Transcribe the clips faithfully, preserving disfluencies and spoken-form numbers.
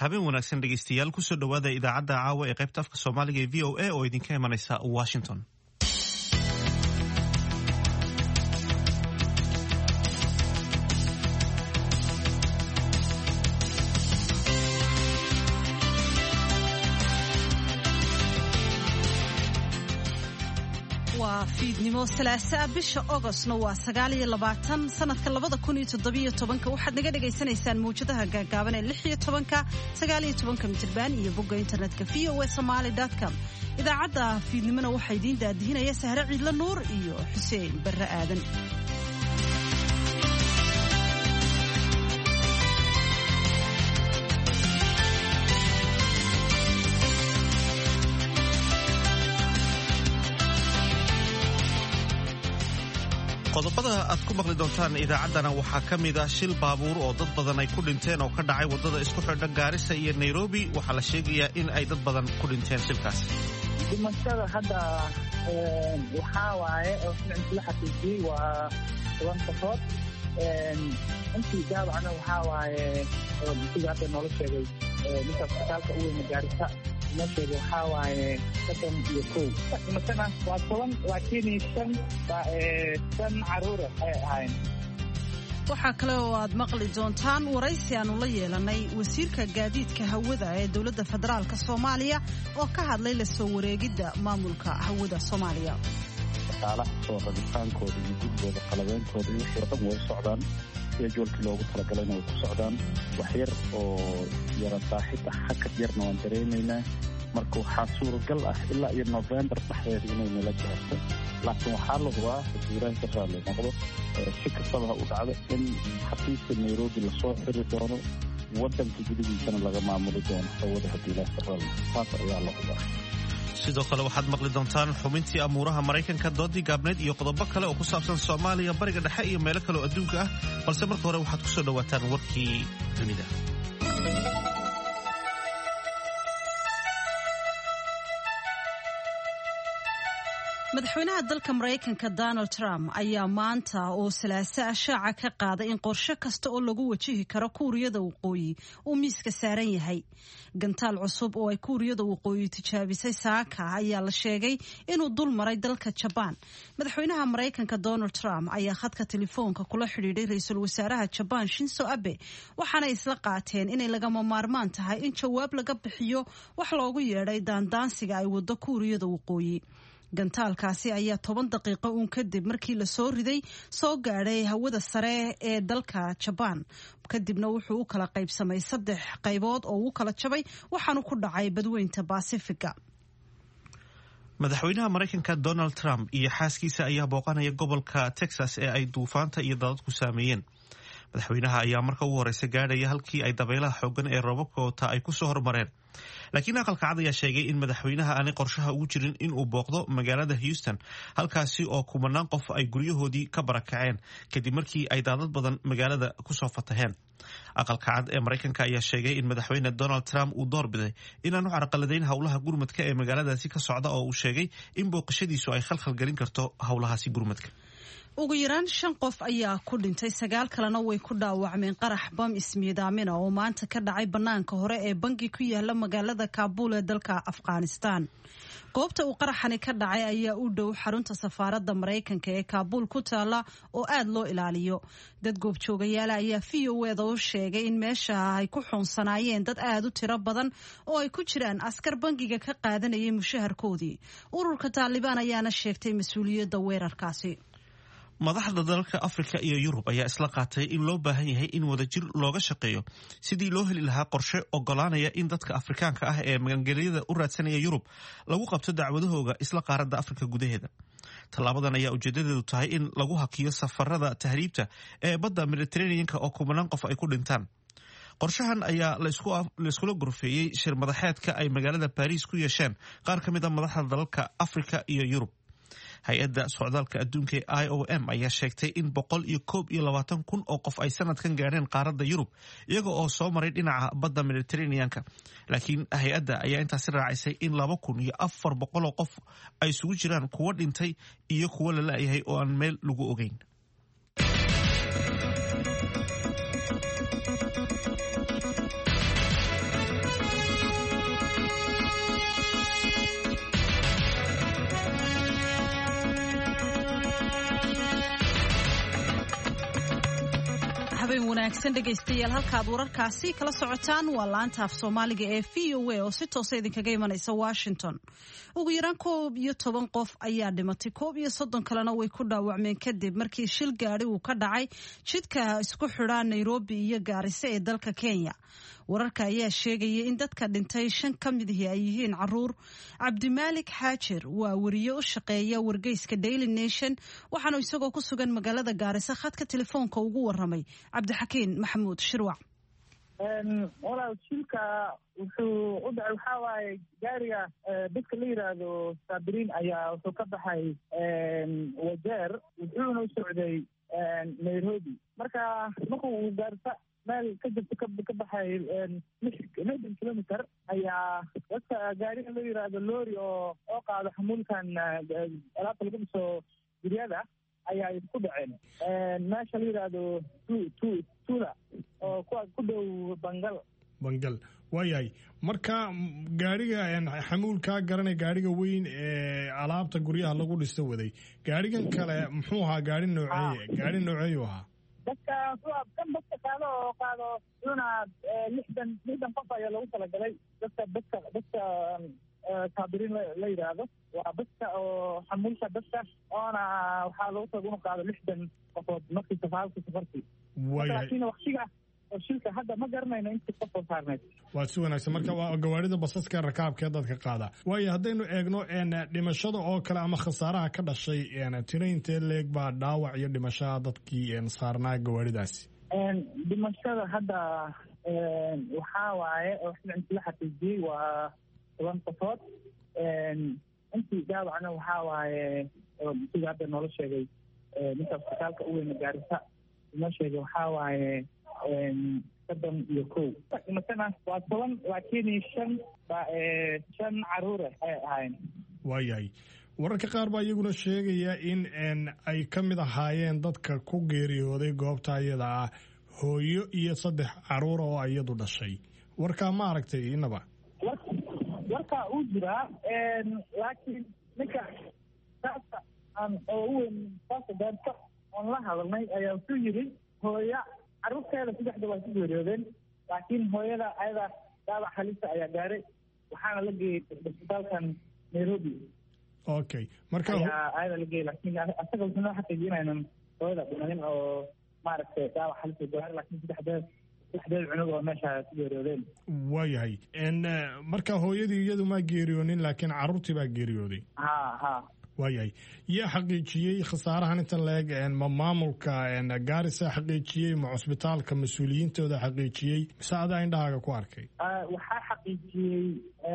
habeen wanaagsan dhegeystayaal kusoo dhawaada idaacadda caawa ee qaybta afka Soomaaliga ee V O A oo idinka imanaysa Washington. fiidnimo salaasa bisha Augustna waa sagaal iyo labaatan sanadka labada kun iyo toddoba iyo toban waxaad naga dhageysanaysaan muujadaha gaagaaban ee lix iyo toban sagaal iyo toban mitirban iyo bogga internetka v o a somali dot com. idaacadda fiidnimona waxaa idiin daadihinaya Sahre Ciidla Nuur iyo Xuseen Barre Aadan. qodobada aad ku maqli doontaan idaacaddana waxaa ka mid ah shil baabuur oo dad badan ay ku dhinteen oo ka dhacay waddada isku xidha Gaarisa iyo Nairobi. waxaa la sheegayaa in ay dad badan ku dhinteen shilkaas. dhimashada hadda waxaa waaye oo la xaqiijiyey waa toban qofood. intii daawacna waxaa waaye sida hadda noola sheegay ninka isbitaalka u weyn Gaarisa meesheeda waxaa waaye soddon iyo kow. dhimashada waa toban laakiin shan shan caruur ay ahayn. waxaa kale oo aad maqli doontaan waraysi aanu la yeelanay wasiirka gaadiidka hawada ee dowladda federaalka Soomaaliya oo ka hadlay la soo wareegidda maamulka hawada Soomaaliya. shaqaalaha soo rabitaankooda iyo gudbooda qalabeyntooda iyo wixii dhan way socdaan iyo joolkii loogu talagalay inay ku socdaan. wax yar oo yara saaxiib ah hakad yarna waan dareemaynaa. marka waxaa suuragal ah ilaa iyo November dhexdeeda inay nala gaarto, laakiin waxaa la hubaa wasiiraha ka raali noqdo si kastaba ha u dhacdo in xafiiska Nairobi lasoo xiri doono, waddanka gudihiisana laga maamuli doono hawada haddii la sarreeyo. taas ayaa la hubaa. sidoo kale waxaad maqli doontaan xubintii amuuraha Maraykanka, doodii gaabneed iyo qodobo kale oo ku saabsan Soomaaliya, bariga dhexe iyo meelo kale oo adduunka ah. balse marka hore waxaad ku soo dhawaataan warkii dunida. madaxweynaha dalka Mareykanka Donald Trump ayaa maanta oo salaasa shaaca ka qaaday in qorshe kasta oo lagu wajihi karo Kuuriyada Waqooyi uu miiska saaran yahay. gantaal cusub oo ay Kuuriyada Waqooyi tijaabisay saaka ayaa la sheegay inuu dul maray dalka Japan. madaxweynaha Mareykanka Donald Trump ayaa khadka telefoonka kula xidhiidhay ra'iisul wasaaraha Japan Shinzo Abe, waxaana isla qaateen inay lagama maarmaan tahay in jawaab laga bixiyo wax loogu yeedhay daandaansiga ay wado Kuuriyada Waqooyi. gantaalkaasi ayaa toban daqiiqo uun kadib markii la soo riday soo gaadhay hawada sare ee dalka Japan. kadibna wuxuu u kala qaybsamay saddex qaybood oo uu kala jabay waxaanu ku dhacay badweynta Pacifica. madaxweynaha Mareykanka Donald Trump iyo xaaskiisa ayaa booqanaya gobolka Texas ee ay duufaanta iyo daadadku saameeyeen. madaxweynaha ayaa marka ugu horeysa gaadhaya halkii ay dabaylaha xooggan ee roobabka wata ay ku soo hormareen. laakiin aqalka cad ayaa sheegay in madaxweynaha aanay qorshaha ugu jirin in uu booqdo magaalada Houston, halkaasi oo kumanaan qof ay guryahoodii ka barakaceen kadib markii ay daadad badan magaalada ku soo fataheen. aqalka cad ee Mareykanka ayaa sheegay in madaxweyne Donald Trump uu doorbiday inaanu carqaladayn howlaha gurmadka ee magaaladaasi ka socda, oo uu sheegay in booqashadiisu ay khalkhal gelin karto howlahaasi gurmadka. ugu yaraan shan qof ayaa ku dhintay, sagaal kalena way ku dhaawacmeen qarax bam ismiidaamina oo maanta ka dhacay bannaanka hore ee bangi ku yaala magaalada Kaabul ee dalka Afghanistan. goobta uu qaraxani ka dhacay ayaa u dhow xarunta safaaradda Mareykanka ee Kaabul ku taala oo aad loo ilaaliyo. dad goobjoogayaal ayaa V O A da u sheegay in meesha ay ku xunsanaayeen dad aad u tiro badan oo ay ku jiraan askar bangiga ka qaadanayay mushaharkoodii. ururka Taliban ayaana sheegtay mas'uuliyadda weerarkaasi. madaxda dalalka Afrika iyo Yurub ayaa isla qaatay in loo baahan yahay in wadajir looga shaqeeyo sidii loo heli lahaa qorshe ogolaanaya in dadka Afrikaanka ah ee magangelyada u raadsanaya Yurub lagu qabto dacwadahooga isla qaaradda Afrika gudaheeda. tallaabadan ayaa ujeedadeedu tahay in lagu hakiyo safarada tahriibta ee badda Mediterranean-ka oo kumanaan qof ay ku dhintaan. qorshahan ayaa la iskula gorfeeyey shir madaxeedka ay magaalada Paris ku yeesheen qaar ka mid ah madaxda dalalka Afrika iyo Yurub. hay-adda socdaalka adduunka ee I O M ayaa sheegtay in boqol iyo koob iyo labaatan kun oo qof ay sanadkan gaadheen qaaradda Yurub iyaga oo soo maray dhinaca badda Mediterranean-ka. laakiin hay-adda ayaa intaasi raacisay in laba kun iyo afar boqol oo qof ay isugu jiraan kuwo dhintay iyo kuwo la la'yahay oo aan meel lagu ogeyn. habeen wanaagsan dhegaystayaal halkaad wararkaasi kala socotaan waa laanta af soomaaliga ee v o a oo si toosa idinkaga imanaysa washington. ugu yaraan koob iyo toban qof ayaa dhimatay, koob iyo soddon kalena way ku dhaawacmeen kadib markii shil gaari uu ka dhacay jidka isku xidhaa Nairobi iyo Gaarisa ee dalka Kenya. wararka ayaa sheegaya in dadka dhintay shan ka mid ah ay yihiin caruur. Cabdimaalik Xaajir waa wariye u shaqeeya wargeyska Daily Nation, waxaana isagoo ku sugan magaalada Gaarisa khadka telefoonka ugu waramay Cabdixakiin Maxamuud Shirwac. walaal shilka wuxuu u dhacay waxaa waaye gaariga dadka la yidhaahdo saabiriin ayaa wuxuu ka baxay wajeer wuxuuna u socday Nairobi. marka markuu uu Gaarisa meel ka jirta ka baxay lixdan kilomitr ayaa dadka gaariga la yidhaahdo loori oo oo qaado xamuulkan alaabta lagu dhiso guryada ayaa isku dhaceen meesha la yidhaahdo tula oo kuwa ku dhow bangal bangal waayahay. marka gaariga xamuulkaa garanay gaariga weyn ee alaabta guryaha lagu dhisto waday, gaarigan kale muxuu ahaa gaari nooceeye gaari nooceeyu ahaa? dadka kan dadka qaado oo qaado una lixdan lixdan qof ayaa lagu talagalay. dadka dadka dadka saabiriin la yidhaahdo waa dadka oo xamuulka dadka oona waxaa lagu taga inu qaado lixdan qofood markii safaalka safartii. laakiin waktiga oo shilka hadda ma garanayno intii qof oo saarneyd. waa si wanaagsan. marka waa gawaarida basaska rakaabkee dadka qaada. waayo haddaynu eegno dhimashada oo kale ama khasaaraha ka dhashay tiro intee leeg baa dhaawac iyo dhimashaha dadkii saarnaa gawaaridaasi? dhimashada hadda waxaa waaye la xaqiijiyey waa toban qofood. intii dhaawacna waxaa waaye sida hadda noola sheegay ninka isbitaalka u weyna Gaarisa inoo sheegay waxaa waaye soddon iyo kow. dhimashana waa toban laakiin shan baa shan caruure ay ahaayeen. waayahay. wararka qaar baa iyaguna sheegaya in ay ka mid ahaayeen dadka ku geeriyooday goobta iyada ah hooyo iyo saddex caruura oo iyadu dhashay. warkaa ma aragtay inaba? warkaa uu jiraa laakiin ninka saasa aan oo u weyn saasa daarta oon la hadalnay ayaa wuxuu yidhi hooya carruurteeda saddexda waa ku geeriyoodeen, laakiin hooyada ayada dhaawac halisa ayaa gaaray waxaana la geeyey isbitaalkan Nairobi. okay. marka ayada la geeyey laakiin asaga wuxuu noo xaqiijiyey inaynan hooyada dhimanin oo maaragtay dhaawac halisa gaaray, laakiin saddexdeed saddexdeed cunug oo meesha ku geeriyoodeen. waayahay. marka hooyadii iyadu ma geeriyoonin laakiin carruurtii baa geeriyooday? ha ha waayahay. yaa xaqiijiyey khasaarahan intan la-eg? ma maamulka Gaarisa xaqiijiyey, ma cusbitaalka mas-uuliyiintooda xaqiijiyey, mise adaa indhahaaga ku arkay? waxaa xaqiijiyey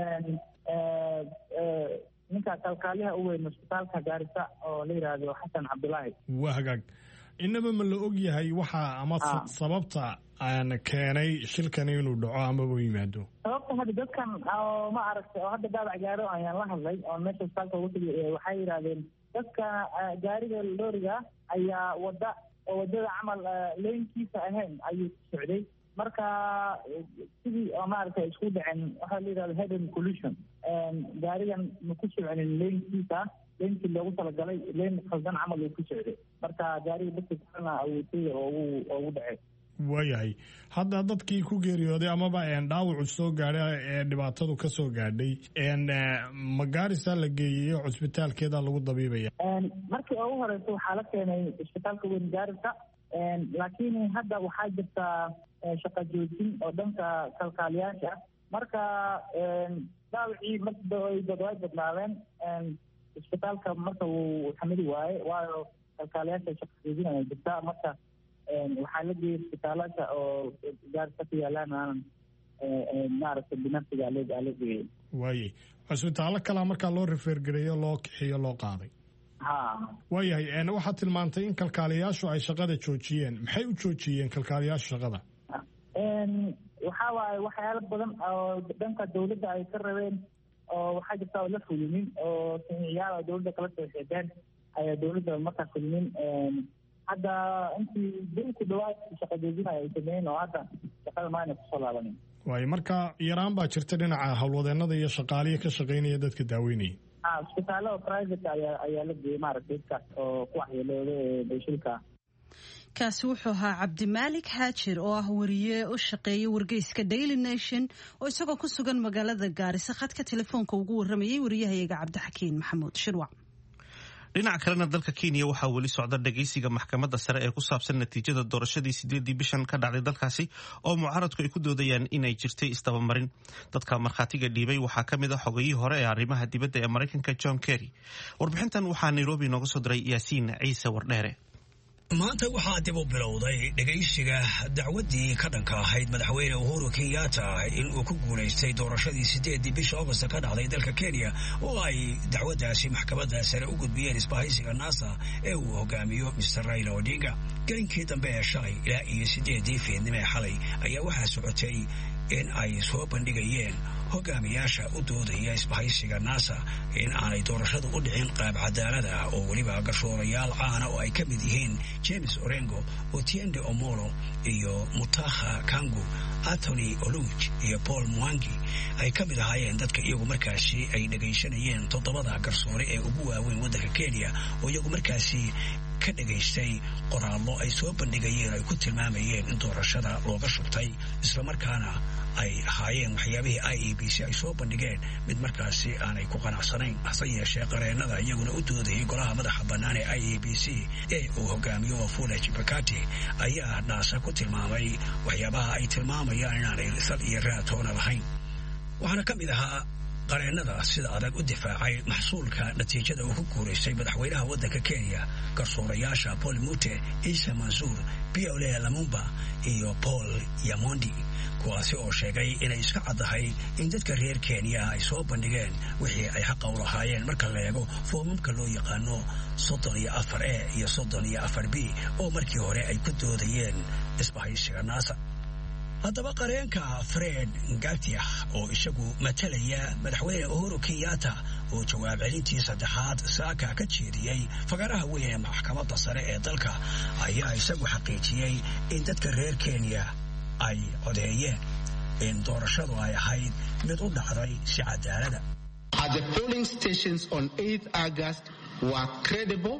ninka kalkaaliyaha u weyn cusbitaalka Gaarisa oo la yidhaahdo Xasan Cabdulaahi. waa hagaag. inaba ma la og yahay waxa ama sababta aan keenay shilkani inuu dhaco amaba yimaado? sababta hadda dadkan oo ma aragtay oo hadda dhaawac gaaro ayaan la hadlay oo meesha isbitaalka ugu tagay waxay yidhaahdeen dadka gaariga looriga ayaa wada oo wadada camal leynkiisa ahayn ayuu socday. marka sidii oo maaragtay isku dhaceen waxaa la yidhahda head-on collision. gaarigan ma ku soconin leynkiisa, leenkii loogu talagalay leen khaldan camal uu ku socday. marka gaariga dadka kalena awoodaya oo ugu dhacay. waayahay. hadda dadkii ku geeriyooday amaba dhaawacu soo gaadhay ee dhibaatadu ka soo gaadhay ma Gaarisa la geeyey cusbitaalkeeda lagu dabiibaya? markii ugu horeysa waxaa la keenay isbitaalka weyn Gaarisa, laakiin hadda waxaa jirta shaqa joojin oo dhanka kalkaaliyaasha. marka dhaawacii markii way badnaadeen isbitaalka marka uu xamili waaye waayo kalkaaliyaasha shaqa joojin ay jirtaa. marka waxaa la geeyey isbitaalasha oo Gaarisa ku yaalaan aanan maaragtay binafsiga la geeyey. waayay. cusbitaallo kalaa markaa loo rifeergareeyo loo kixiyo loo qaaday? ha waayahay. waxaad tilmaantay in kalkaaliyaashu ay shaqada joojiyeen. maxay u joojiyeen kalkaaliyaashu shaqada? waxaa waaye waxyaalo badan oo dhanka dawladda ay ka rabeen oo waxaa jirta oo la fulinin oo saxiixyaal oo dawladda kala soo xeedeen ayaa dawladda markaa fulinin. hadda intii bil ku dhawaad shaqa joojinaya ay sameeyeen oo hadda shaqada maayna kusoo laabanin. waayo. marka yaraan baa jirta dhinaca howlwadeenada iyo shaqaaliya ka shaqaynaya dadka daaweynaya? ha isbitaallo private ayaa ayaa la geeyey maaragtay dadkaas oo ku waxyeelooday shilka. kaasi wuxuu ahaa cabdimaalik xaajir oo ah wariye u shaqeeya wargeyska Daily Nation oo isagoo ku sugan magaalada Gaarisa khadka telefoonka ugu waramayay wariyahayaga Cabdixakiin Maxamuud Shirwac. dhinaca kalena dalka Kenya waxaa weli socda dhageysiga maxkamadda sare ee ku saabsan natiijada doorashadii sideedii bishan ka dhacday dalkaasi oo mucaaradku ay ku doodayaan inay jirtay isdabamarin. dadka markhaatiga dhiibay waxaa ka mid ah xogayihii hore ee arrimaha dibadda ee Mareykanka John Kerry. warbixintan waxaa Nairobi nooga soo diray Yaasiin Ciise Wardheere. maanta waxaa dib u bilowday dhageysiga dacwadii ka dhanka ahayd madaxweyne Uhuru Kenyatta in uu ku guuleystay doorashadii sideedii bisha August ka dhacday dalka Kenya oo ay dacwadaasi maxkamadda sare u gudbiyeen isbahaysiga NASA ee uu hogaamiyo Mister Raila Odinga. gelinkii dambe ee shalay ilaa iyo sideedii fiidnimo ee xalay ayaa waxaa socotay in ay soo bandhigayeen hogaamiyaasha u doodaya isbahaysiga NASA in aanay doorashadu u dhicin qaab cadaalad ah oo weliba gashoorayaal caana oo ay ka mid yihiin James Orengo, Otiende Omolo iyo Mutaha Kangu, Anthony Oluch iyo Paul Mwangi ay ka mid ahaayeen dadka iyagu markaasi ay dhagaysanayeen toddobada garsoore ee ugu waaweyn waddanka Kenya oo iyagu markaasi ka dhageystay qoraallo ay soo bandhigayeen ay ku tilmaamayeen in doorashada looga shubtay isla markaana ay ahaayeen waxyaabihii I E B C ay soo bandhigeen mid markaasi aanay ku qanacsanayn. hase yeeshee qareennada iyaguna u doodayay golaha madaxa bannaan ee I E B C ee uu hogaamiyo Wafula Chebukati ayaa naasa ku tilmaamay waxyaabaha ay tilmaamayaan inaanay sal iyo raatoona lahayn. waxaana ka mid ahaa qareennada sida adag u difaacay maxsuulka natiijada uu ku guuleystay madaxweynaha waddanka Kenya garsoorayaasha Paul Mute, Isa Mansour, Piole Lamumba iyo Paul Yamondi, kuwaasi oo sheegay inay iska caddahay in dadka reer Kenya ay soo bandhigeen wixii ay xaqa u lahaayeen marka la eego foomamka loo yaqaano soddon iyo afar A iyo soddon iyo afar B oo markii hore ay ku doodayeen isbahaysiga NASA. haddaba qareenka Fred Ngatiah oo isagu matalaya madaxweyne Uhuru Kenyatta oo jawaab celintii saddexaad saaka ka jeediyay fagaraha weyn ee maxkamadda sare ee dalka ayaa isagu xaqiijiyay in dadka reer Kenya ay codeeyeen in doorashadu ay ahayd mid u dhacday si cadaalad ah. The polling stations on eighth August were credible,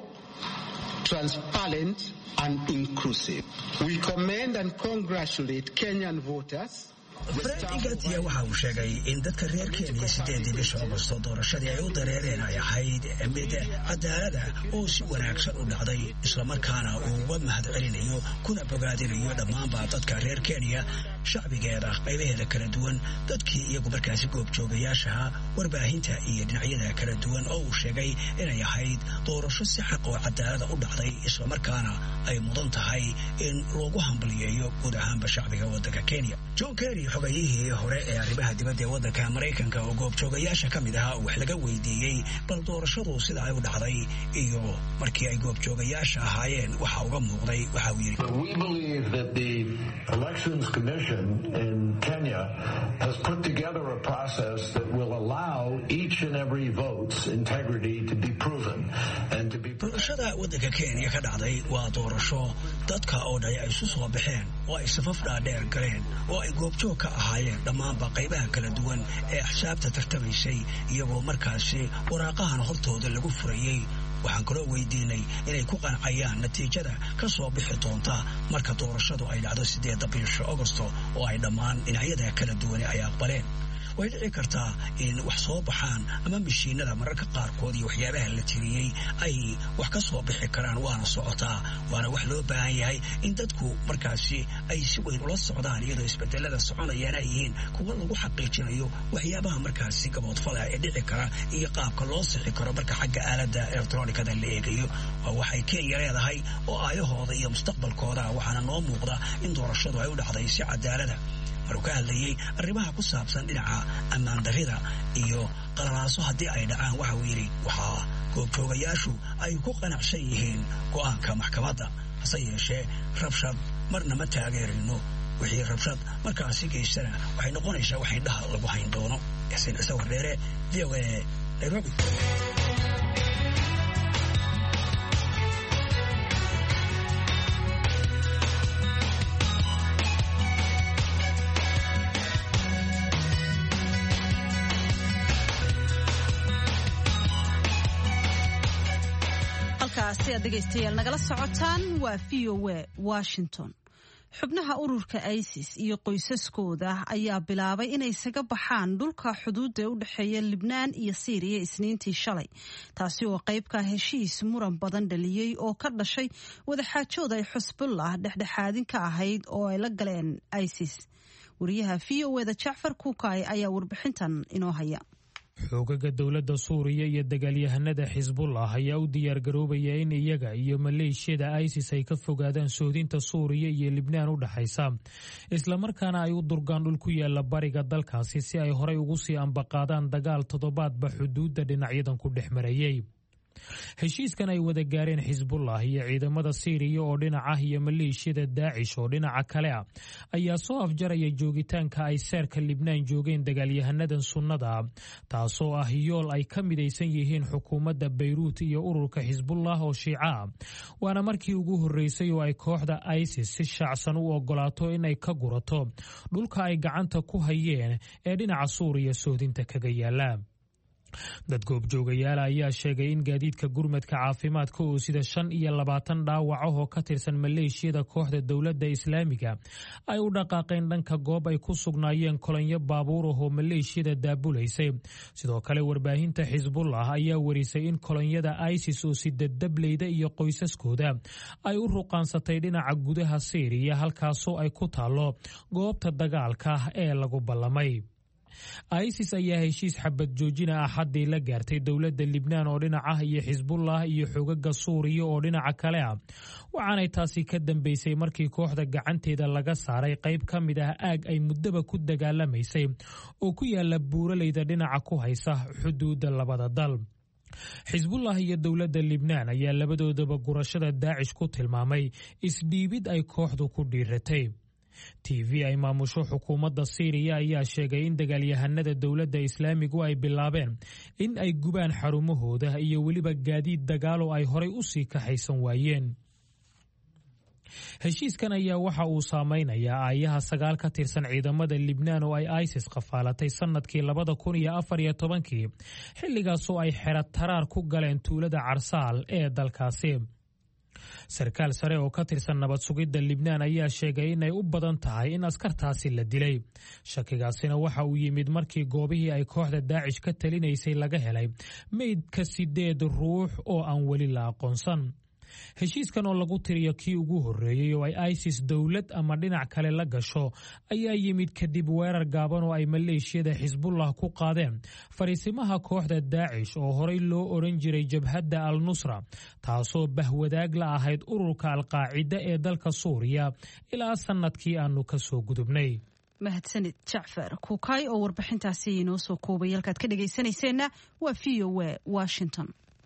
transparent and inclusive. We commend and congratulate Kenyan voters. Fred Ngatiah waxa uu sheegay in dadka reer Kenya sideedii bisha August doorashadii ay u dareereen ay ahayd mid cadaalad ah oo si wanaagsan u dhacday isla markaana uu uga mahadcelinayo kuna bogaadinayo dhammaanba dadka reer Kenya shacbigeeda qaybaheeda kala duwan dadkii iyagu markaasi goobjoogayaashaha warbaahinta iyo dhinacyada kala duwan oo uu sheegay inay ahayd doorasho si xaq oo cadaalad u dhacday isla markaana ay mudan tahay in loogu hambaliyeeyo guud ahaanba shacbiga waddanka Kenya. John Kerry xogayihii hore ee arrimaha dibadda ee waddanka Mareykanka oo goobjoogayaasha ka mid ahaa wax laga weydiiyey bal doorashadu sida ay u dhacday iyo markii ay goobjoogayaasha ahaayeen waxa uga muuqday waxa uu yiri. We believe that the Elections Commission in Kenya has put together a process that will allow each and every vote's integrity to be proven and to be doorashada waddanka Kenya ka dhacday waa doorasho dadka oo dhan ay isu soo baxeen oo ay safaf dhaadheer galeen oo ay goobjoog ka ahaayeen dhammaanba qaybaha kala duwan ee axsaabta tartamaysay iyagoo markaasi waraaqahan hortooda lagu furayay. waxaan kaloo weydiinay inay ku qancayaan natiijada ka soo bixi doonta marka doorashadu ay dhacdo sideedda bisha August oo ay dhammaan dhinacyada kala duwan ay aqbaleen. way dhici kartaa in wax soo baxaan ama mishiinada mararka qaarkood iyo waxyaabaha la tiriyay ay wax ka soo bixi karaan waana socotaa waana wax loo baahan yahay in dadku markaasi ay si weyn ula socdaan iyadoo isbedelada soconayaan ay yihiin kuwa lagu xaqiijinayo waxyaabaha markaasi gaboodfala ee dhici kara iyo qaabka loo sixi karo marka xagga aaladda elektaroonikada la eegayo. waa waxay Kenya leedahay oo aayahooda iyo mustaqbalkooda waxaana noo muuqda in doorashadu ay u dhacday si cadaalad ah. maruu ka hadlayay arrimaha ku saabsan dhinaca ammaan darrida iyo qalalaaso haddii ay dhacaan waxa uu yidhi waxaa goobjoogayaashu ay ku qanacsan yihiin go'aanka maxkamadda. hase yeeshee rabshad marna ma taageerino wixii rabshad markaasi geystana waxay noqonaysaa wax indhaha lagu hayn doono. Yaasiin Ciise Wardheere, V O A, Nairobi. halkaasi aad dhegaystayaal nagala socotaan waa v o a Washington. xubnaha ururka ISIS iyo qoysaskooda ayaa bilaabay inay isaga baxaan dhulka xuduudda u dhaxeeya Libnaan iyo Syria Isniintii shalay, taasi oo qayb ka heshiis muran badan dhaliyay oo ka dhashay wadaxaajood ay Xisbullah dhexdhexaadin ka ahayd oo ay la galeen ISIS. wariyaha v o a-da Jacfar Kuukay ayaa warbixintan inoo haya. xoogaga dowladda Suuriya iyo dagaalyahanada Xisbullah ayaa u diyaar garoobaya in iyaga iyo maleeshiyada ISIS ay ka fogaadaan soodinta Suuriya iyo Libnaan u dhaxaysa, isla markaana ay u durgaan dhul ku yaala bariga dalkaasi si ay horay ugu sii ambaqaadaan dagaal toddobaadba xuduudda dhinacyadan ku dhex marayay. heshiiskan ay wada gaareen Xisbullah iyo ciidamada Syria oo dhinaca iyo maleeshiyada Daacish oo dhinaca kale ah ayaa soo afjaraya joogitaanka ay seerka Libnaan joogeen dagaalyahanadan sunnada, taasoo ah yool ay ka midaysan yihiin xukuumadda Beirut iyo ururka Xisbullah oo Shiica. waana markii ugu horeysay oo ay kooxda ISIS si shaacsan u ogolaato in ay ka gurato dhulka ay gacanta ku hayeen ee dhinaca Suuriya soodinta kaga yaala. dad goobjoogayaal ayaa sheegay in gaadiidka gurmadka caafimaadka oo sida shan iyo labaatan dhaawac oo ka tirsan maleeshiyada kooxda dowladda Islaamiga ay u dhaqaaqeen dhanka goob ay ku sugnaayeen kolonyo baabuur oo maleeshiyada daabulaysay. sidoo kale warbaahinta Xisbullah ayaa warisay in kolonyada ISIS oo sida dableyda iyo qoysaskooda ay u ruqaansatay dhinaca gudaha Syria halkaasoo ay ku taalo goobta dagaalka ee lagu ballamay. ISIS ayaa heshiis xabad joojina axadii la gaartay dowladda Libnaan oo dhinaca iyo Xisbullah iyo xogaga Suuriya oo dhinaca kale ah, waxaanay taasi ka dambeysay markii kooxda gacanteeda laga saaray qayb ka mid ah aag ay muddaba ku dagaalamaysay oo ku yaala buuraleyda dhinaca ku haysa xuduudda labada dal. Xisbullah iyo dowladda Libnaan ayaa labadoodaba gurashada Daacish ku tilmaamay isdhiibid ay kooxdu ku dhiiratay. T V ay maamusho xukuumadda Syria ayaa sheegay in dagaalyahanada dowladda Islaamigu ay bilaabeen in ay gubaan xarumahooda iyo weliba gaadiid dagaal oo ay horay u sii kaxaysan waayeen. heshiiskan ayaa waxa uu saameynayaa aayaha sagaal ka tirsan ciidamada Libnaan oo ay ISIS qafaalatay sanadkii labada kun iyo afar iyo tobankii, xilligaasoo ay xero taraar ku galeen tuulada Carsaal ee dalkaasi. sarkaal sare oo ka tirsan nabad sugidda Libnaan ayaa sheegay in ay u badan tahay in askartaasi la dilay. shakigaasina waxa uu yimid markii goobihii ay kooxda Daacish ka talinaysay laga helay meydka sideed ruux oo aan weli la aqoonsan. heshiiskan oo lagu tiriyo kii ugu horeeyay oo ay ISIS dowlad ama dhinac kale la gasho ayaa yimid kadib weerar gaaban oo ay maleeshiyada Xisbullah ku qaadeen fariisimaha kooxda Daacish oo horay loo oran jiray Jabhadda al-Nusra, taasoo bahwadaag la ahayd ururka al-Qaacida ee dalka Suuriya ilaa sanadkii aanu ka soo gudubnay. mahadsanid Jacfar Kuukay oo warbixintaasi inoo soo koobay. halkaad ka dhagaysanayseena waa v o a Washington.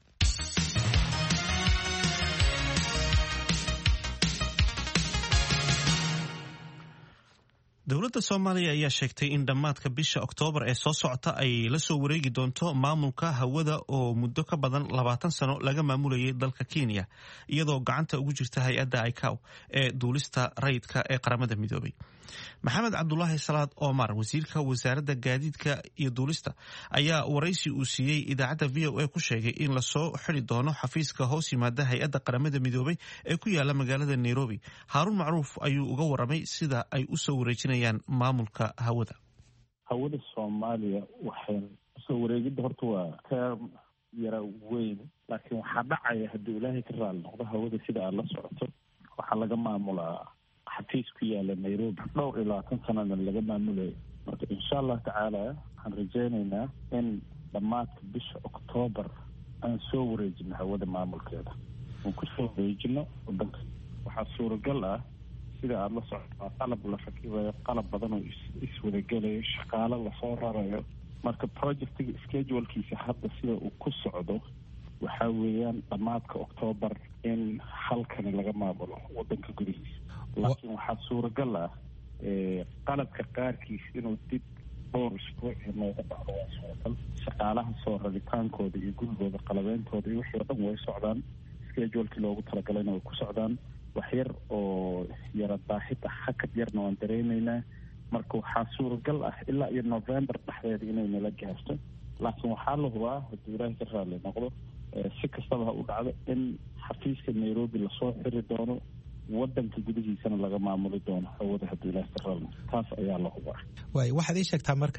dowladda Soomaaliya ayaa sheegtay in dhammaadka bisha Oktoobar ee soo socota ay la soo wareegi doonto maamulka hawada oo muddo ka badan labaatan sano laga maamulayay dalka Kenya, iyadoo gacanta ugu jirta hay-adda I C A O ee duulista rayidka ee qaramada midoobay. maxamed cabdulaahi salaad Omar, wasiirka wasaaradda gaadiidka iyo duulista, ayaa waraysi uu siiyey idaacadda V O A ku sheegay in la soo xiri doono xafiiska hoos yimaada hay-adda qaramada midoobay ee ku yaala magaalada Nairobi. Haarun Macruuf ayuu uga waramay sida ay u soo wareejinayaan maamulka hawada. hawada Soomaaliya waxay soo wareegida horta waa term yara weyn, laakiin waxaa dhacaya haddii Ilaahay ka raali noqdo hawada sida aad la socoto waxaa laga maamulaa xafiis ku yaala Nairobi dhowr iyo labaatan sanana laga maamulay. marka insha Allah tacaala waxaan rajaynaynaa in dhammaadka bisha Oktoobar aan soo wareejino hawada maamulkeeda, aan ku soo wareejino wadanka. waxaa suuragal ah sida aad la socoto qalab la rakibayo, qalab badan oo iswadagalayo, shaqaale lasoo rarayo. marka projectiga schedule-kiisa hadda sida uu ku socdo waxaa weeyaan dhammaadka Oktoobar in halkani laga maamulo wadanka gudihiisa. laakiin waxaa suuragal ah qalabka qaarkiis inuu dib dhowr isbuuc nooga dhacdo. waa suuragal shaqaalaha soo rabitaankooda iyo gurigooda qalabeyntooda iyo wixii oo dhan way socdaan, schedule-kii loogu talagalayna way ku socdaan. wax yar oo yara daahida hakad yarna waan dareemaynaa. marka waxaa suuragal ah ilaa iyo November dhexdeeda inay nala gaarto, laakiin waxaa la hubaa haddii Ilaahay ka raali noqdo si kastaba ha u dhacdo in xafiiska nairobi lasoo xiri doono wadanka gudihiisana laga maamuli doono hawada haddii ilaah ka raalno taas ayaa la hubaa. waay waxaad ii sheegtaa marka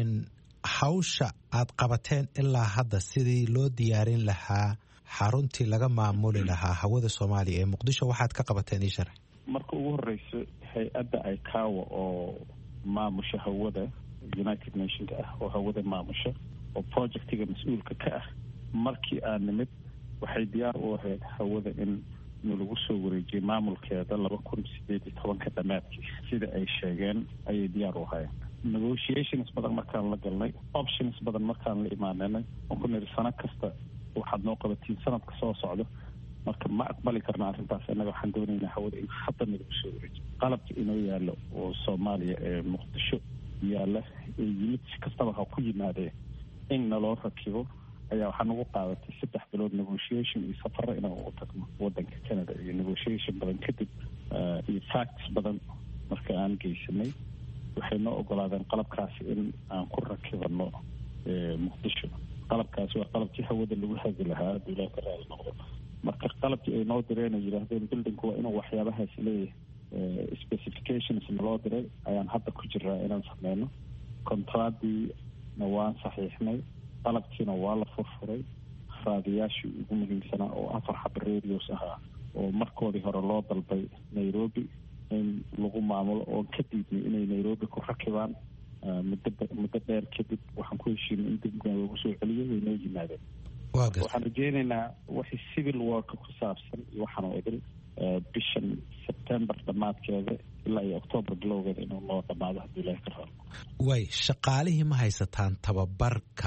hawsha aad qabateen ilaa hadda sidii loo diyaarin lahaa xaruntii laga maamuli lahaa hawada soomaaliya ee muqdisho waxaad ka qabateen ii sharax. marka ugu horeyso hay-adda icaawa oo maamusha hawada united nationka ah oo hawada maamusha oo projectiga mas-uulka ka ah markii aan nimid waxay diyaar u ahayd hawada in nalagu soo wareejiyay maamulkeeda laba kun sideed iyo tobanka dhammaadkii sida ay sheegeen ayay diyaar u ahaayeen. negotiations badan markaan la galnay options badan markaan la imaananay oo ku niri sano kasta waxaad noo qabatiin sanadka soo socdo marka ma aqbali karna arrintaas annaga waxaan doonaynaa hawada in hadda nalagu soo wareejiyo qalabka inoo yaallo oo soomaaliya ee muqdisho yaalla ee yimid si kastaba ha ku yimaadee in naloo rakibo ayaa waxaa nagu qaadatay saddex bilood negotiation iyo safaro inaan ugu tagno wadanka canada iyo negotiation badan kadib iyo facts badan marka aan geysanay waxay noo ogolaadeen qalabkaasi in aan ku rakibano muqdisho. qalabkaasi waa qalabkii hawada lagu hagi lahaa hadduu ilaah ka raali noqdo. marka qalabkii ay noo direen ay yidhaahdeen buildingku waa inuu waxyaabahaasi leeyahay specifications naloo diray ayaan hadda ku jiraa inaan sameyno. contractdiina waan saxiixnay, qalabkiina waa la furfuray. raadiyaashii ugu muhiimsanaa oo afar xab radios ahaa oo markoodii hore loo dalbay nairobi in lagu maamulo oo ka diidnay inay nairobi ku rakibaan muddo muddo dheer kadib waxaan ku heshiinay in dib loogu soo celiyo way noo yimaadeen. waxaan rajeynaynaa wixii civil work ku saabsan iyo waxaan oo idil bishan September dhammaadkeeda ilaa iyo October bilowgeeda inuu noo dhammaado haddii ilaahay ka raali. way shaqaalihii ma haysataan tababarka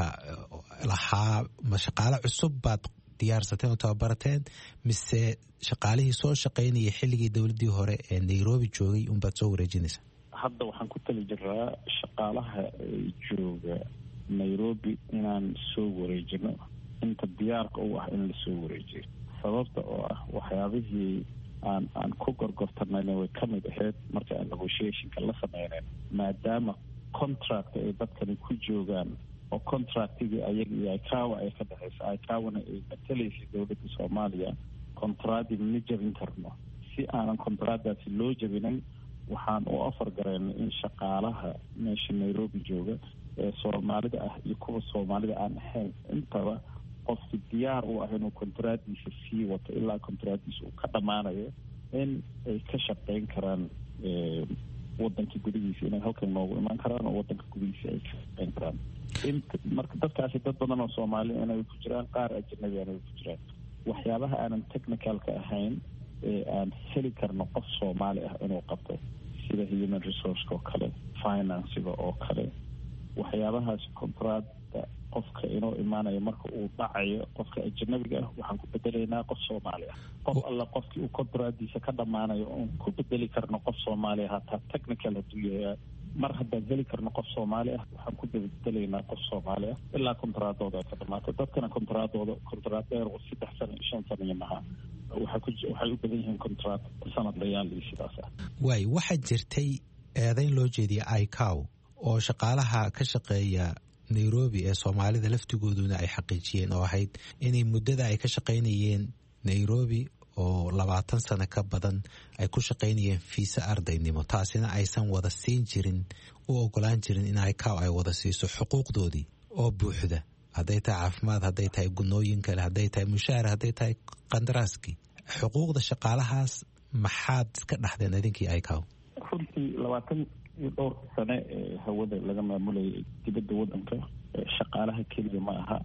lahaa ma shaqaale cusub baad diyaarsateen oo tababarateen mise shaqaalihii soo shaqaynayay xilligii dowladdii hore ee Nairobi joogay unbaad soo wareejinaysa? hadda waxaan ku tali jiraa shaqaalaha jooga Nairobi inaan soo wareejino inta diyaarka u ah in la soo wareejiyo. sababta oo ah waxyaabihii aan aan ku gorgortanayna way ka mid ahayd marka aan negotiationka la sameynay maadaama contract ay dadkani ku joogaan oo contractigii ayaga iyo icaawa ay ka dhexaysa icaawana ay matalaysay dowladda soomaaliya contractii ma jabin karno. si aanan contractdaasi loo jabinin waxaan u ofar gareynay in shaqaalaha meesha Nairobi jooga ee soomaalida ah iyo kuwa soomaalida aan ahayn intaba qofki diyaar u ah inuu contractdiisa sii wato ilaa contractdiisa uu ka dhammaanayo in ay ka shaqayn karaan wadanka gudihiisa inay halkan noogu imaan karaan oo wadanka gudihiisa ay ka shaqayn karaan. marka dadkaasi dad badan oo soomaali inay ku jiraan qaar ajnabi inay ku jiraan. waxyaabaha aanan technicalka ahayn ee aan heli karno qof soomaali ah inuu qabto sida human resource oo kale financiga oo kale waxyaabahaas contracta qofka inoo imaanayo marka uu dhacayo qofka ajnabiga ah waxaan ku bedelaynaa qof soomaali ah. qof alla qofkii uu contractdiisa ka dhammaanayo oon ku bedeli karno qof soomaali ah hataa technical hadduu yahay mar haddaan heli karno qof soomaali ah waxaan ku bedelaynaa qof soomaali ah ilaa contractdooda ay ka dhammaato. dadkana contractdooda contract dheer oo saddex sano iyo shan sano iyo maha waxay u badan yihiin contract sanadlayaal iyo sidaas ah. waay waxaa jirtay eedayn loo jeediyay icow oo shaqaalaha ka shaqeeya Nairobi ee Soomaalida laftigooduna ay xaqiijiyeen oo ahayd inay muddada ay ka shaqaynayeen Nairobi oo labaatan sano ka badan ay ku shaqaynayeen fiisa ardaynimo taasina aysan wada siin jirin u ogolaan jirin in icow ay wada siiso xuquuqdoodii oo buuxda hadday tahay caafimaad hadday tahay gunooyin kale hadday tahay mushaar hadday tahay qandaraaskii. xuquuqda shaqaalahaas maxaad iska dhaxdeen idinkii icow? runtii labaatan iyo dhowr sane ee hawada laga maamulayay dibadda wadanka shaqaalaha keliya ma aha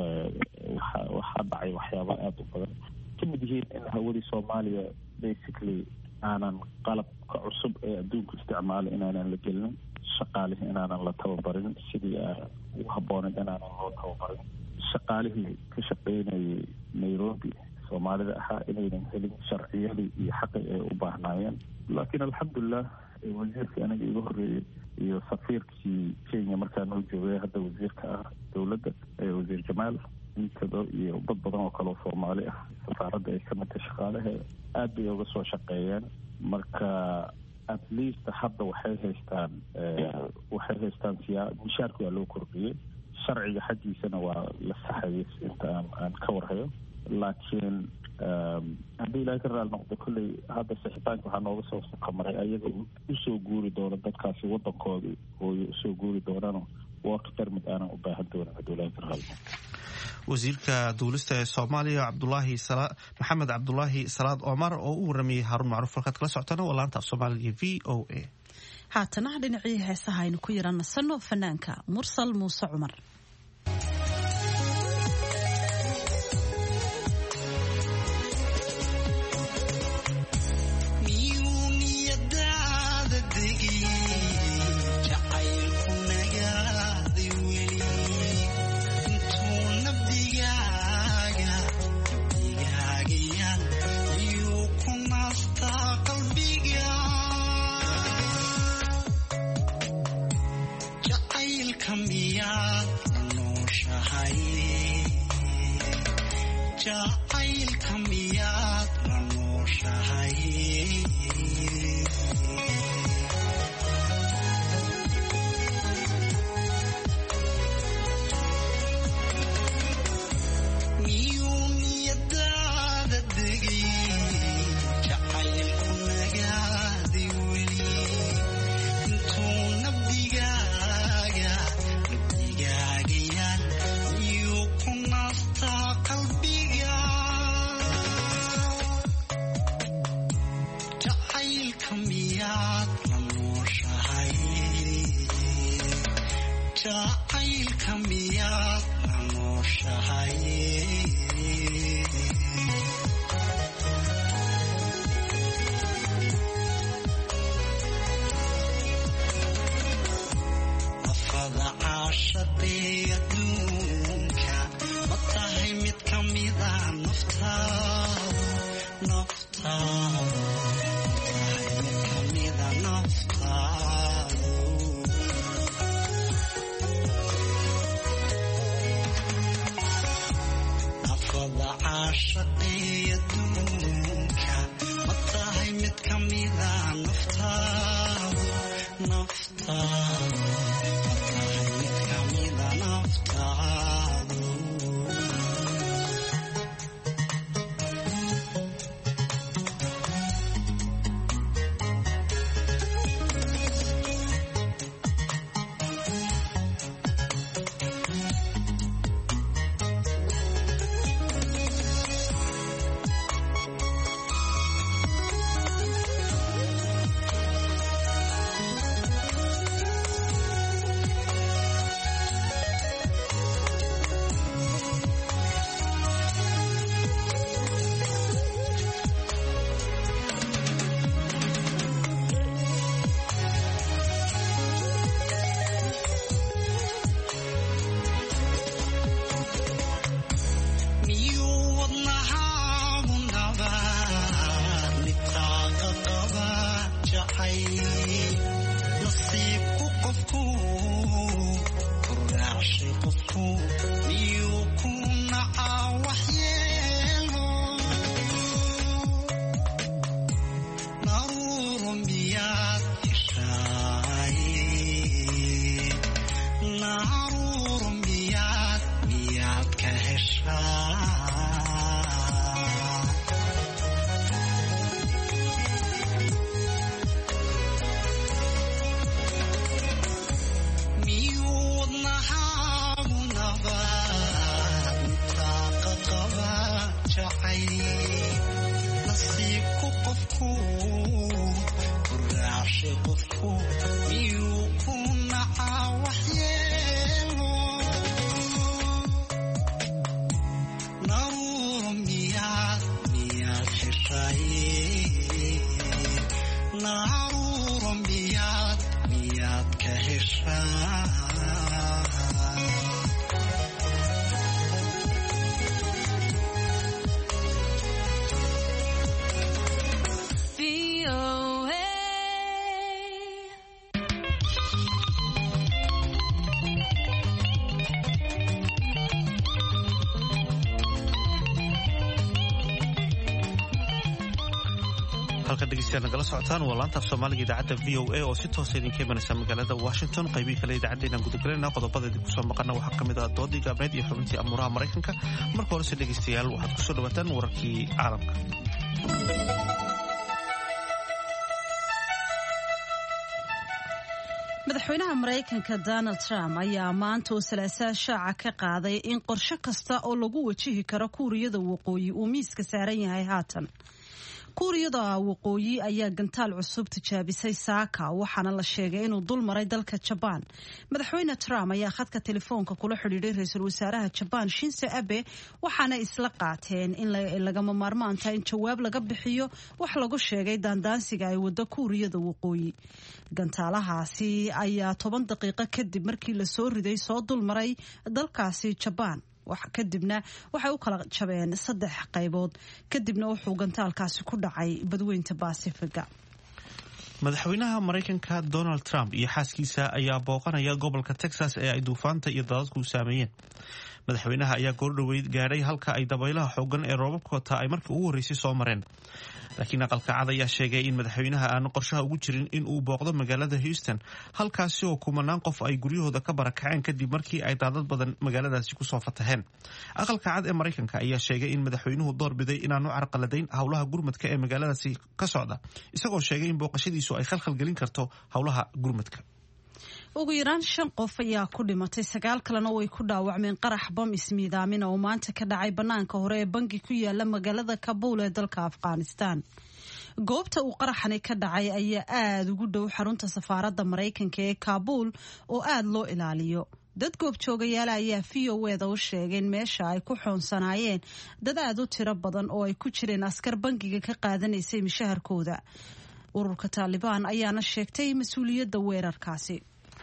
waxaa dhacay waxyaaba aada u badan kamid yihiin in hawadii soomaaliya basically aanan qalabka cusub ee adduunka isticmaalo inaanan la gelinin shaqaalihii inaanan la tababarin sidii ugu habbooneed inaanan loo tababarin shaqaalihii ka shaqaynayay Nairobi soomaalida ahaa inaynan helin sharciyadii iyo xaqii ay u baahnaayeen. laakiin alxamdulilah wasiirkii aniga iga horreeyey iyo safiirkii Kenya markaa noo joogay hadda wasiirka ah dowladda ee wasiir Jamaal intaba iyo dad badan oo kale oo Soomaali ah safaaradda ay ka mid tahay shaqaalaha aad bay uga soo shaqeeyeen. marka at least hadda waxay haystaan waxay haystaan siyaa mushaarku waa loo kordhiyey sharciga xaggiisana waa la saxayay inta aan aan ka warhayo laakiin haddii ilaahay ka raali noqdo kolley hadda sixitaanka waxaa nooga soo qamaray ayaga usoo guuri doono dadkaasi waddankoodii hooyo usoo guuri doonano work permit aanan u baahan doonin haddii ilaahay ka raali noqdo wasiirka duulista ee Soomaaliya Cabdullaahi Salaad Maxamed Cabdullaahi Salaad Omar oo u waramiyay Harun Macruuf halkaad kala socotana waa laanta af Soomaaliga V O A. haatana dhinacii heesaha aynu ku yaranasano fanaanka Mursal Muuse Cumar. halka dhegeystayaal nagala socotaan waa laanta af soomaaliga idaacadda v o a oo si toosa idinka imanaysa magaalada washington qaybihii kale idaacaddeena gudagalayna qodobada idinku soo maqana waxaa ka mid ah doodii gaabneed iyo xubintii amuuraha maraykanka marka horese dhegeystayaal waxaad kusoo dhawaataan wararkii caalamka. madaxweynaha maraykanka donald trump ayaa maanta oo salaasaa shaaca ka qaaday in qorshe kasta oo lagu wajihi karo kuuriyada waqooyi uu miiska saaran yahay haatan. kuuriyada waqooyi ayaa gantaal cusub tijaabisay saaka waxaana la sheegay inuu dul maray dalka jabaan. madaxweyne trump ayaa khadka telefoonka kula xidhiidhay ra-iisul wasaaraha jabaan shinzo abe waxaana isla qaateen in lagama maarmaan tahay in jawaab laga bixiyo wax lagu sheegay daandaansiga ay wado kuuriyada waqooyi. gantaalahaasi ayaa toban daqiiqo kadib markii lasoo riday soo dul maray dalkaasi jabaan kadibna waxay u kala jabeen saddex qaybood kadibna wuxuu gantaalkaasi ku dhacay badweynta baasifiga. madaxweynaha maraykanka donald trump iyo xaaskiisa ayaa booqanaya gobolka texas ee ay duufaanta iyo daadadku saameeyeen. madaxweynaha ayaa goordhoweyd gaadhay halka ay dabaylaha xoogan ee roobabka wata ay markii ugu horreysay soo mareen, laakiin aqalka cad ayaa sheegay in madaxweynaha aanu qorshaha ugu jirin in uu booqdo magaalada houston, halkaasi oo kumanaan qof ay guryahooda ka barakaceen kadib markii ay daadad badan magaaladaasi kusoo fataheen. aqalka cad ee maraykanka ayaa sheegay in madaxweynuhu doorbiday inaanu carqaladayn howlaha gurmadka ee magaaladaasi ka socda, isagoo sheegay in booqashadiisu ay khalkhal gelin karto howlaha gurmadka. ugu yaraan shan qof ayaa ku dhimatay, sagaal kalena way ku dhaawacmeen qarax bam ismiidaamin oo maanta ka dhacay banaanka hore ee bangi ku yaala magaalada kabuul ee dalka afghanistan. goobta uu qaraxani ka dhacay ayaa aada ugu dhow xarunta safaaradda maraykanka ee kabuul oo aada loo ilaaliyo. dad goobjoogayaala ayaa v o eda u sheegeen meesha ay ku xoonsanaayeen dad aada u tiro badan oo ay ku jireen askar bangiga ka qaadanaysay mishaharkooda. ururka taalibaan ayaana sheegtay mas-uuliyadda weerarkaasi.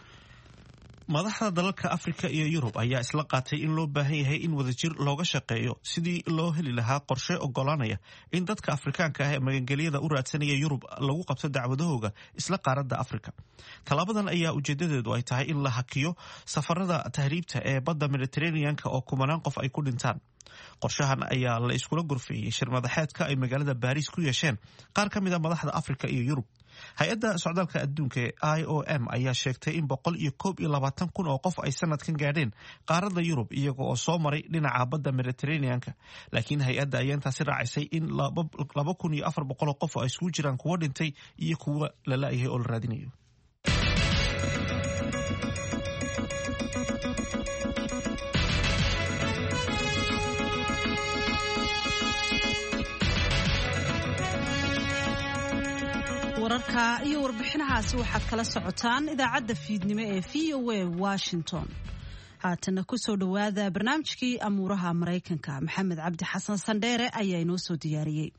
madaxda dalalka afrika iyo yurub ayaa isla qaatay in loo baahan yahay in wadajir looga shaqeeyo sidii loo heli lahaa qorshe ogolaanaya in dadka afrikaanka ah ee magangelyada u raadsanaya yurub lagu qabto dacwadahooga isla qaaradda afrika. tallaabadan ayaa ujeedadeedu ay tahay in la hakiyo safarada tahriibta ee badda mediteraneanka oo kumanaan qof ay ku dhintaan. qorshahan ayaa la iskula gorfeeyey shir madaxeedka ay magaalada baariis ku yeesheen qaar ka mid a madaxda afrika iyo yurub. hay-adda socdaalka adduunka ee i o m ayaa sheegtay in boqol iyo koob iyo labaatan kun oo qof ay sanadkan gaadheen qaaradda yurub iyaga oo soo maray dhinaca badda mediteraneanka, laakiin hay-adda ayaa intaasi raacisay in laba kun iyo afar boqol oo qof oo ay isugu jiraan kuwa dhintay iyo kuwa la la-yahay oo la raadinayo. wararka iyo warbixinahaasi waxaad kala socotaan idaacadda fiidnimo ee v o a washington. haatana kusoo dhowaada barnaamijkii amuuraha maraykanka. maxamed cabdi xasan sandheere ayaa inoo soo diyaariyey.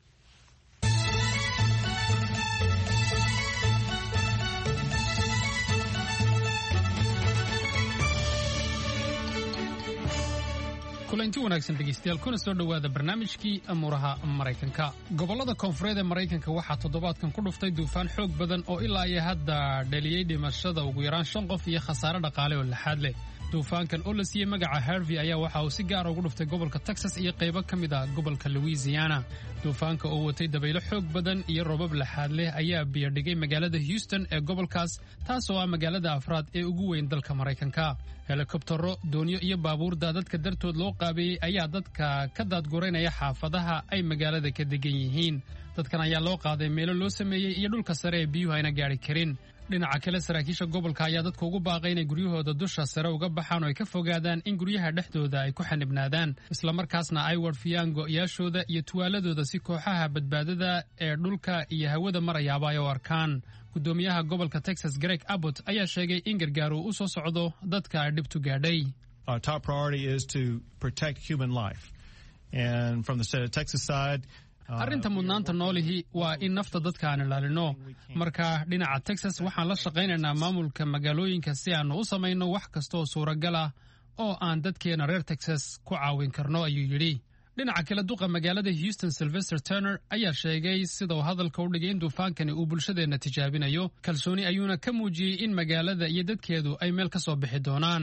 kulanti wanaagsan dhegaystayaal kuna soo dhowaada barnaamijkii amuuraha maraykanka. gobollada koonfureed ee maraykanka waxaa toddobaadkan ku dhuftay duufaan xoog badan oo ilaa iyo hadda dhaliyey dhimashada ugu yaraan shan qof iyo khasaare dhaqaale oo laxaad leh. duufaankan oo la siiyey magaca harvey ayaa waxa uu si gaara ugu dhuftay gobolka texas iyo qaybo ka mid ah gobolka louisiana. duufaanka oo watay dabaylo xoog badan iyo roobab laxaad leh ayaa biyadhigay magaalada houston ee gobolkaas, taas oo ah magaalada afraad ee ugu weyn dalka maraykanka. helikobtaro, doonyo iyo baabuur daadadka dartood loo qaabeeyey ayaa dadka ka daadguraynaya xaafadaha ay magaalada ka degan yihiin. dadkan ayaa loo qaaday meelo loo sameeyey iyo dhulka sare ee biyuhu ayna gaari karin. dhinaca kale saraakiisha gobolka ayaa dadka ugu baaqay inay guryahooda dusha sare uga baxaan oo ay ka fogaadaan in guryaha dhexdooda ay ku xanibnaadaan, islamarkaasna ay warfiyaan go'yaashooda iyo tuwaaladooda si kooxaha badbaadada ee dhulka iyo hawada marayaaba ay u arkaan. gudoomiyaha gobolka texas greg abbott ayaa sheegay in gargaar uu u soo socdo dadka ay dhibtu gaadhay. Our top priority is to protect human life. And from the state of Texas side, arrinta mudnaanta noolihi waa in nafta dadka aan ilaalino. marka dhinaca texas waxaan la shaqaynaynaa maamulka magaalooyinka si aanu u samayno wax kastaoo suuragal ah oo aan dadkeena reer texas ku caawin karno, ayuu yidhi. dhinaca kale duqa magaalada houston sylvester turner ayaa sheegay sida uu hadalka u dhigay in duufaankani uu bulshadeenna tijaabinayo, kalsooni ayuuna ka muujiyey in magaalada iyo dadkeedu ay meel ka soo bixi doonaan.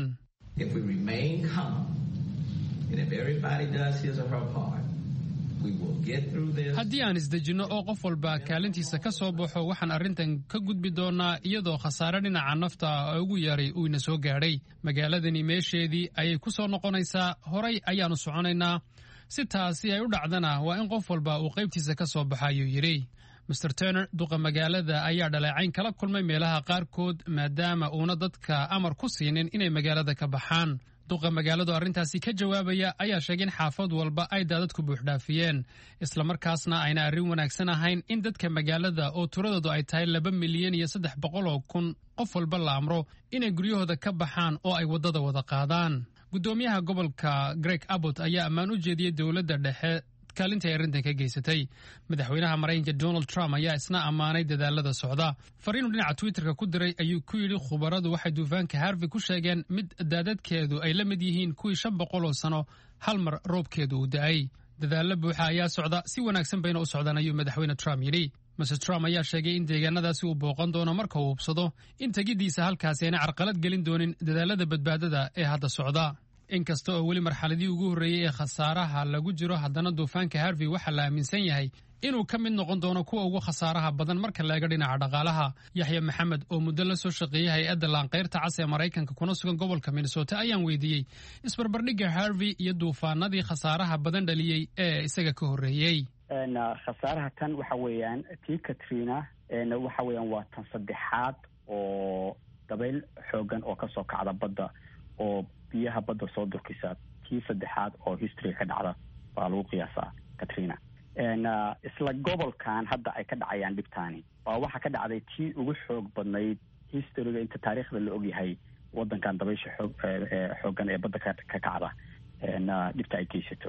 haddii aan isdejinno oo qof walba kaalintiisa ka soo baxo waxaan arrintan ka gudbi doonnaa iyadoo khasaare dhinaca nafta oo ugu yaray uu ina soo gaadhay magaaladani meesheedii ayay ku soo noqonaysaa horay ayaannu soconaynaa si taasi ay u dhacdana waa in qof walba uu qaybtiisa ka soo baxa ayuu yidhi master turner duqa magaalada ayaa dhaleecayn kala kulmay meelaha qaarkood maadaama uuna dadka amar ku siinin inay magaalada ka baxaan duqa magaaladu arrintaasi ka jawaabaya ayaa sheegay in xaafad walba ay daadadku buuxdhaafiyeen islamarkaasna ayna arrin wanaagsan ahayn in dadka magaalada oo tiradoodu ay tahay laba milyan iyo saddex boqol oo kun qof walba la amro inay guryahooda ka baxaan oo ay waddada wada qaadaan guddoomiyaha gobolka greg abbott ayaa ammaan u jeediyey dowladda dhexe kaalinta ay arrintan ka geysatay madaxweynaha maraykanka donald trump ayaa isna ammaanay dadaalada socda fariinuu dhinaca twitterka ku diray ayuu ku yidhi khubaradu waxay duufaanka harvey ku sheegeen mid daadadkeedu ay la mid yihiin kuwii shan boqol oo sano hal mar roobkeedu uu da'ay dadaalla buuxa ayaa socda si wanaagsan bayna u socdaan ayuu madaxweyne trump yidhi master trump ayaa sheegay in deegaanadaasi uu booqan doono marka uu hubsado in tegiddiisa halkaasi ayna carqalad gelin doonin dadaalada badbaadada ee hadda socda inkasta oo weli marxaladii ugu horreeyey ee khasaaraha lagu jiro haddana duufaanka harvey waxaa la aaminsan yahay inuu ka mid noqon doono kuwa ugu khasaaraha badan marka la eego dhinaca dhaqaalaha yaxya maxamed oo muddo la soo shaqeeyey hay-adda laanqayrta cas ee maraykanka kuna sugan gobolka minnesota ayaan weydiiyey isbarbardhigga harvey iyo duufaanadii khasaaraha badan dhaliyey ee isaga ka horreeyey khasaaraha tan waxa weeyaan tii katrina waxa weeyaan waa tan saddexaad oo dabayl xoogan oo kasoo kacda badda oo biyaha badda soo durkisa tii saddexaad oo historyga ka dhacda baa lagu qiyaasaa katrina isla gobolkan hadda ay ka dhacayaan dhibtaani waa waxa ka dhacday tii ugu xoog badnayd historyga inta taariikhda la ogyahay wadankan dabaysha xoog xoogan ee badda ka kacda dhibta ay geysato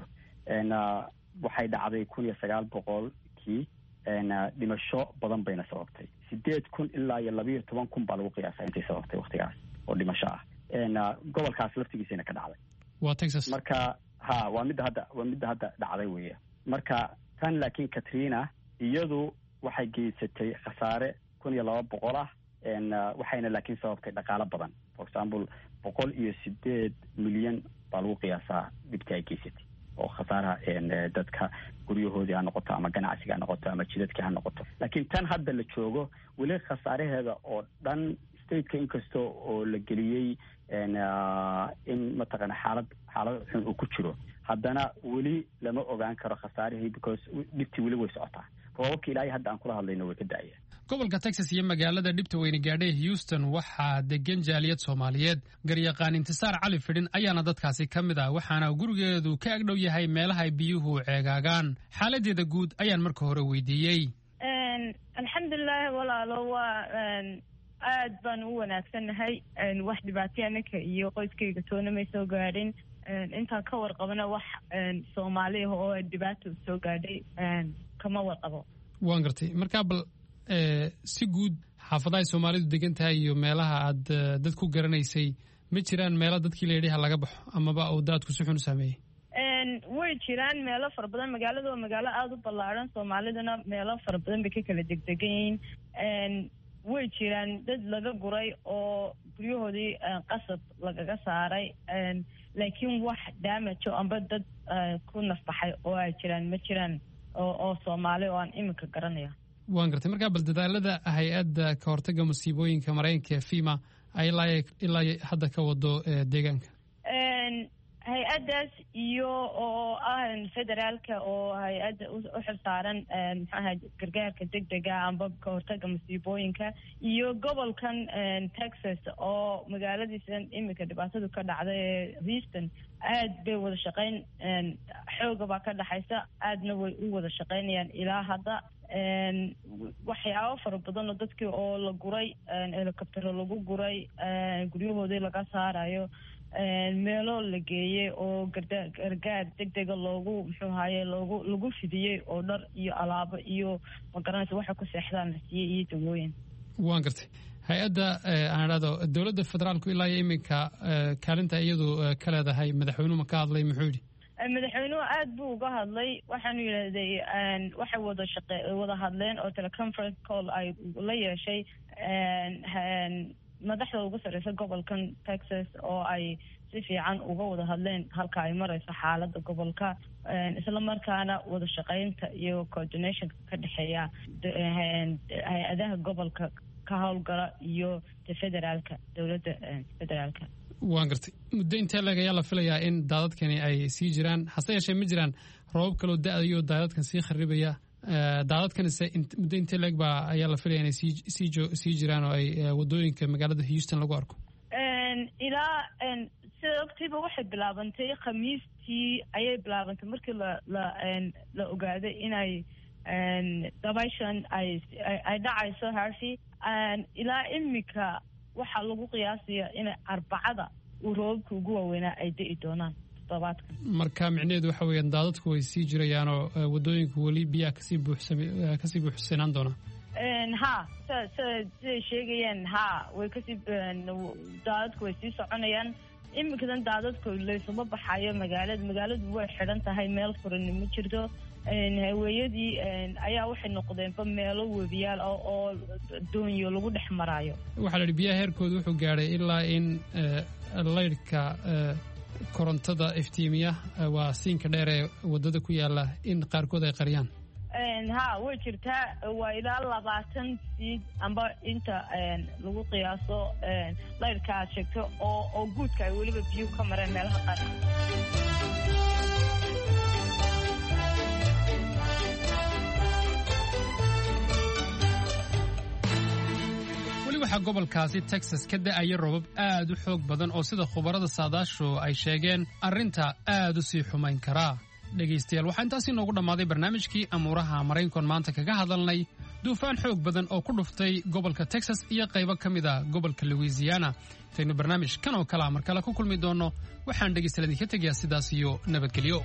waxay dhacday kun iyo sagaal boqolkii dhimasho badan bayna sababtay sideed kun ilaa iyo labiiyo toban kun baa lagu qiyaasaa intay sababtay waktigaas oo dhimasho ah gobolkaas laftigiisana ka dhacday waa texas marka ha waa midda hadda waa midda hadda dhacday weya marka tan laakiin katrina iyadu waxay geysatay khasaare kun iyo laba boqol ah waxayna laakiin sababtay dhaqaalo badan for example boqol iyo sideed milyan baa lagu qiyaasaa dhibta ay geysatay oo khasaaraha dadka guryahoodii ha noqoto ama ganacsiga ha noqoto ama jidadkii ha noqoto laakiin tan hadda la joogo weli khasaaraheeda oo dhan stateka inkasta oo la geliyey in mataqaana xaalad xaalad xun uu ku jiro haddana weli lama ogaan karo khasaarihii because dhibtii weli way socotaa roobabka ilaahay hadda aan kula hadlayno way ka da'ayaan gobolka texas iyo magaalada dhibta weyne gaadhay houston waxaa degan jaaliyad soomaaliyeed garyaqaan intisaar cali fidhin ayaana dadkaasi ka mid ah waxaana gurigeedu ka agdhow yahay meelaha ay biyuhu ceegaagaan xaaladeeda guud ayaan marka hore weydiiyey alxamdulilaahi walaalo waa aad baan u wanaagsannahay wax dhibaataya ninka iyo qoyskayga toona may soo gaadhin intaan ka warqabana wax soomaaliah oo dhibaato soo gaadhay kama warqabo waan gartay markaa bal si guud xaafadahay soomaalidu degan tahay iyo meelaha aad dad ku garanaysay ma jiraan meelo dadkii layidhi ha laga baxo amaba uu daadku si xun u saameeyey way jiraan meelo fara badan magaalada waa magaalo aada u ballaadhan soomaaliduna meelo fara badan bay ka kala degdegan yihiin way jiraan dad laga guray oo guryahoodii qasab lagaga saaray laakiin wax daamajo amba dad ku nafbaxay oo ay jiraan ma jiraan oo soomaali oo aan iminka garanaya waan gartay markaa bal dadaalada hay-adda ka hortagga musiibooyinka maraykanka fima ay ilaa hadda ka wado deegaanka hay-addaas iyo oo ah federaalka oo hay-adda u xil saaran maxaaha gargaarka degdega amba ka hortagga musiibooyinka iyo gobolkan texas oo magaaladiisan iminka dhibaatadu ka dhacday ee houston aad bay wada shaqayn xooga baa ka dhaxaysa aadna way u wada shaqaynayaan ilaa hadda waxyaabo fara badan oo dadkii oo la guray helicoptero lagu guray guryahoodii laga saarayo meelo la geeyey oo gargaar degdega loogu muxuu ahaye loogu lagu fidiyey oo dhar iyo alaabo iyo magaranaysa waxay ku seexdaan la siiyey iyo dawooyin waan gartay hay-adda aan idhahdo dowladda federaalku ilaa iyo iminka kaalinta iyadu ka leedahay madaxweynuhu ma ka hadlay muxuu yidhi madaxweynuhu aad buu uga hadlay waxaanu yidhahday waxay wada shaqe wada hadleen oo teleconference call ay la yeeshay madaxda ugu sarreysa gobolkan Texas oo ay si fiican uga wada hadleen halka ay marayso xaaladda gobolka isla markaana wada shaqaynta iyo coordination ka dhexeeya hay-adaha gobolka ka howlgala iyo federaalka dowladda federaalka. waan gartay muddo intee leeg ayaa la filayaa in daadadkani ay sii jiraan hase yeeshee ma jiraan roobab kaloo da-dayo daadadkan sii kharibaya daadadkanise muddo intee leeg baa ayaa la filaya inay sii sii jiraan oo ay wadooyinka magaalada Houston lagu arko? ilaa sida ogtiiba waxay bilaabantay khamiistii ayay bilaabantay markii la la la ogaaday inay dabayshan ay ay dhacayso Harvey ilaa imika waxaa lagu qiyaasaya in arbacada uu roobka ugu waaweynaa ay di'i doonaan toddobaadkan. marka micnaheedu waxa weeyaan daadadku way sii jirayaan oo wadooyinku weli biyaha kasii buuxsami kasii buuxsanaan doonaa. ha siday sheegayeen ha way kasii daadadku way sii soconayaan. imikadan daadadku laysuma baxayo magaalada magaaladu way xidhan tahay meel furan ma jirto. haweeyadii ayaa waxay noqdeenba meelo webiyaal oo doonyo lagu dhex maraayo. waxaa la yidhi biyaha heerkooda wuxuu gaadhay ilaa in laydhka korontada iftiimiya waa siinka dheer ee wadada ku yaala in qaarkood ay qariyaan. ha way jirtaa waa ilaa labaatan siid amba inta lagu qiyaaso laydhka aad sheegto oo oo guudka ay weliba biyuhu ka mareen meelaha qaar. waxaa gobolkaasi Texas ka da'aya roobab aad u xoog badan oo sida khubarada saadaashu ay sheegeen arrinta aad u sii xumayn karaa. dhegaystayaal waxaa intaasi noogu dhammaaday barnaamijkii amuuraha Maraykanka maanta kaga hadalnay duufaan xoog badan oo ku dhuftay gobolka Texas iyo qaybo ka mid ah gobolka Louisiana. taynu barnaamij kan oo kala mar kale ku kulmi doono waxaan dhegaystayaal idinka tegayaa sidaas iyo nabadgelyo.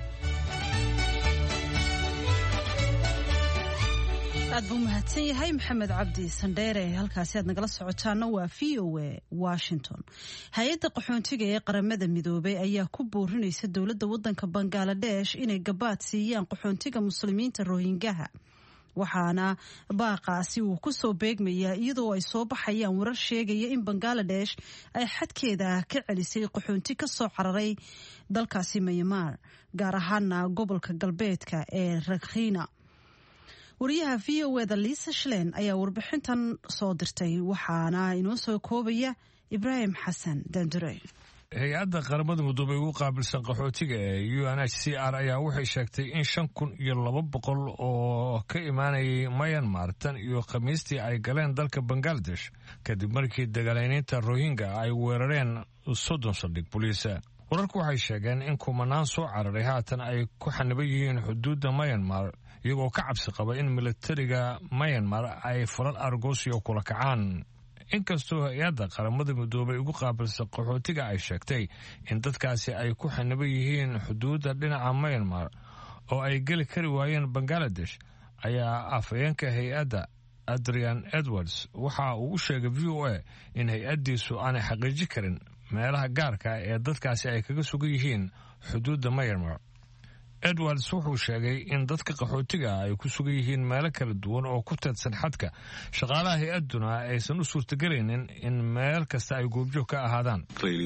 aad buu mahadsan yahay maxamed cabdi sandheere. halkaasi aad nagala socotaana waa v o a Washington. hay-adda qaxoontiga ee qaramada midoobay ayaa ku boorinaysa dowladda waddanka Bangladesh inay gabaad siiyaan qaxoontiga muslimiinta Rohingyaha. waxaana baaqaasi uu ku soo beegmayaa iyadoo ay soo baxayaan warar sheegaya in Bangladesh ay xadkeeda ka celisay qaxoonti ka soo cararay dalkaasi Myanmar gaar ahaana gobolka galbeedka ee Rakhine. wariyaha v o a da Lisa Schlein ayaa warbixintan soo dirtay waxaana inoo soo koobaya Ibrahim Xasan Dandure. hay-adda qaramada midoobay ugu qaabilsan qaxootiga ee U N H C R ayaa waxay sheegtay in shan kun iyo laba boqol oo ka imaanayay Myanmar tan iyo khamiistii ay galeen dalka Bangladesh kadib markii dagaalyaaniinta Rohingya ay weerareen soddon saldhig booliisa. wararku waxay sheegeen in kumanaan soo cararay haatan ay ku xaniban yihiin xuduudda Myanmar iyagoo ka cabsi qaba in militariga Myanmar ay falal argosyo kula kacaan. inkastoo hay-adda qaramada midoobay ugu qaabilsan qaxootiga ay sheegtay in dadkaasi ay ku xaniban yihiin xuduudda dhinaca Myanmar oo ay geli kari waayeen Bangladesh ayaa afhayeenka hay-adda Adrian Edwards waxa uu u sheegay V O A in hay-addiisu aanay xaqiijin karin meelaha gaarka ee dadkaasi ay kaga sugan yihiin xuduudda Myanmar. Edwards wuxuu sheegay in dadka qaxootiga ay ku sugan yihiin meelo kala duwan oo ku teedsan xadka shaqaalaha hay-adduna aysan u suurtagelaynin in meel kasta ay goobjoog ka ahaadaan.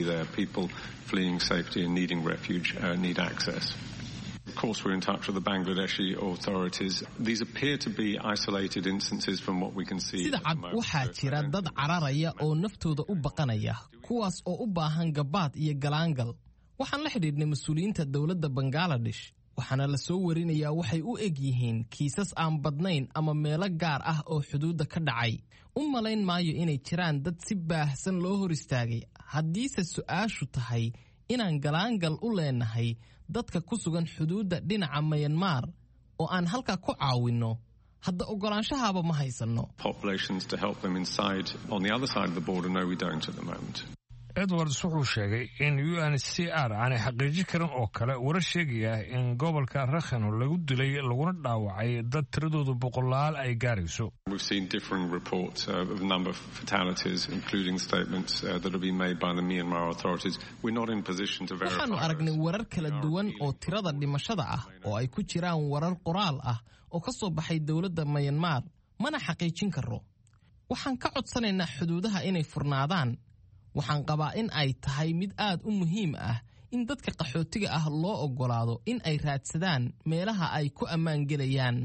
Of course, we're in touch with the Bangladeshi authorities. These appear to be isolated instances from what we can see. sida cad waxaa jira dad cararaya oo naftooda u baqanaya kuwaas oo u baahan gabaad iyo galaangal. waxaan la xidhiidhnay mas-uuliyiinta dowladda Bangladesh waxaana la soo warinayaa waxay u eg yihiin kiisas aan badnayn ama meelo gaar ah oo xuduudda ka dhacay. u malayn maayo inay jiraan dad si baahsan loo hor istaagay haddiise su-aashu tahay inaan galaangal u leenahay dadka ku sugan xuduudda dhinaca Myanmar oo aan halka ku caawinno hadda ogolaanshahaaba ma haysanno. Populations to help them inside on the other side of the border no we don't at the moment. Edwards wuxuu sheegay in U N H C R aanay xaqiijin karin oo kale warar sheegaya in gobolka Rakhine lagu dilay laguna dhaawacay dad tiradoodu boqolaal ay gaarayso. We've seen different reports uh, of a number of fatalities including statements uh, that have been made by the Myanmar authorities. We're not in position to verify. waxaanu aragnay warar kala duwan oo tirada dhimashada ah oo ay ku jiraan warar qoraal ah oo ka soo baxay dowladda Myanmar mana xaqiijin karo. waxaan ka codsanaynaa xuduudaha inay furnaadaan. waxaan qabaa in ay tahay mid aad u muhiim ah in dadka qaxootiga ah loo oggolaado in ay raadsadaan meelaha ay ku ammaan gelayaan.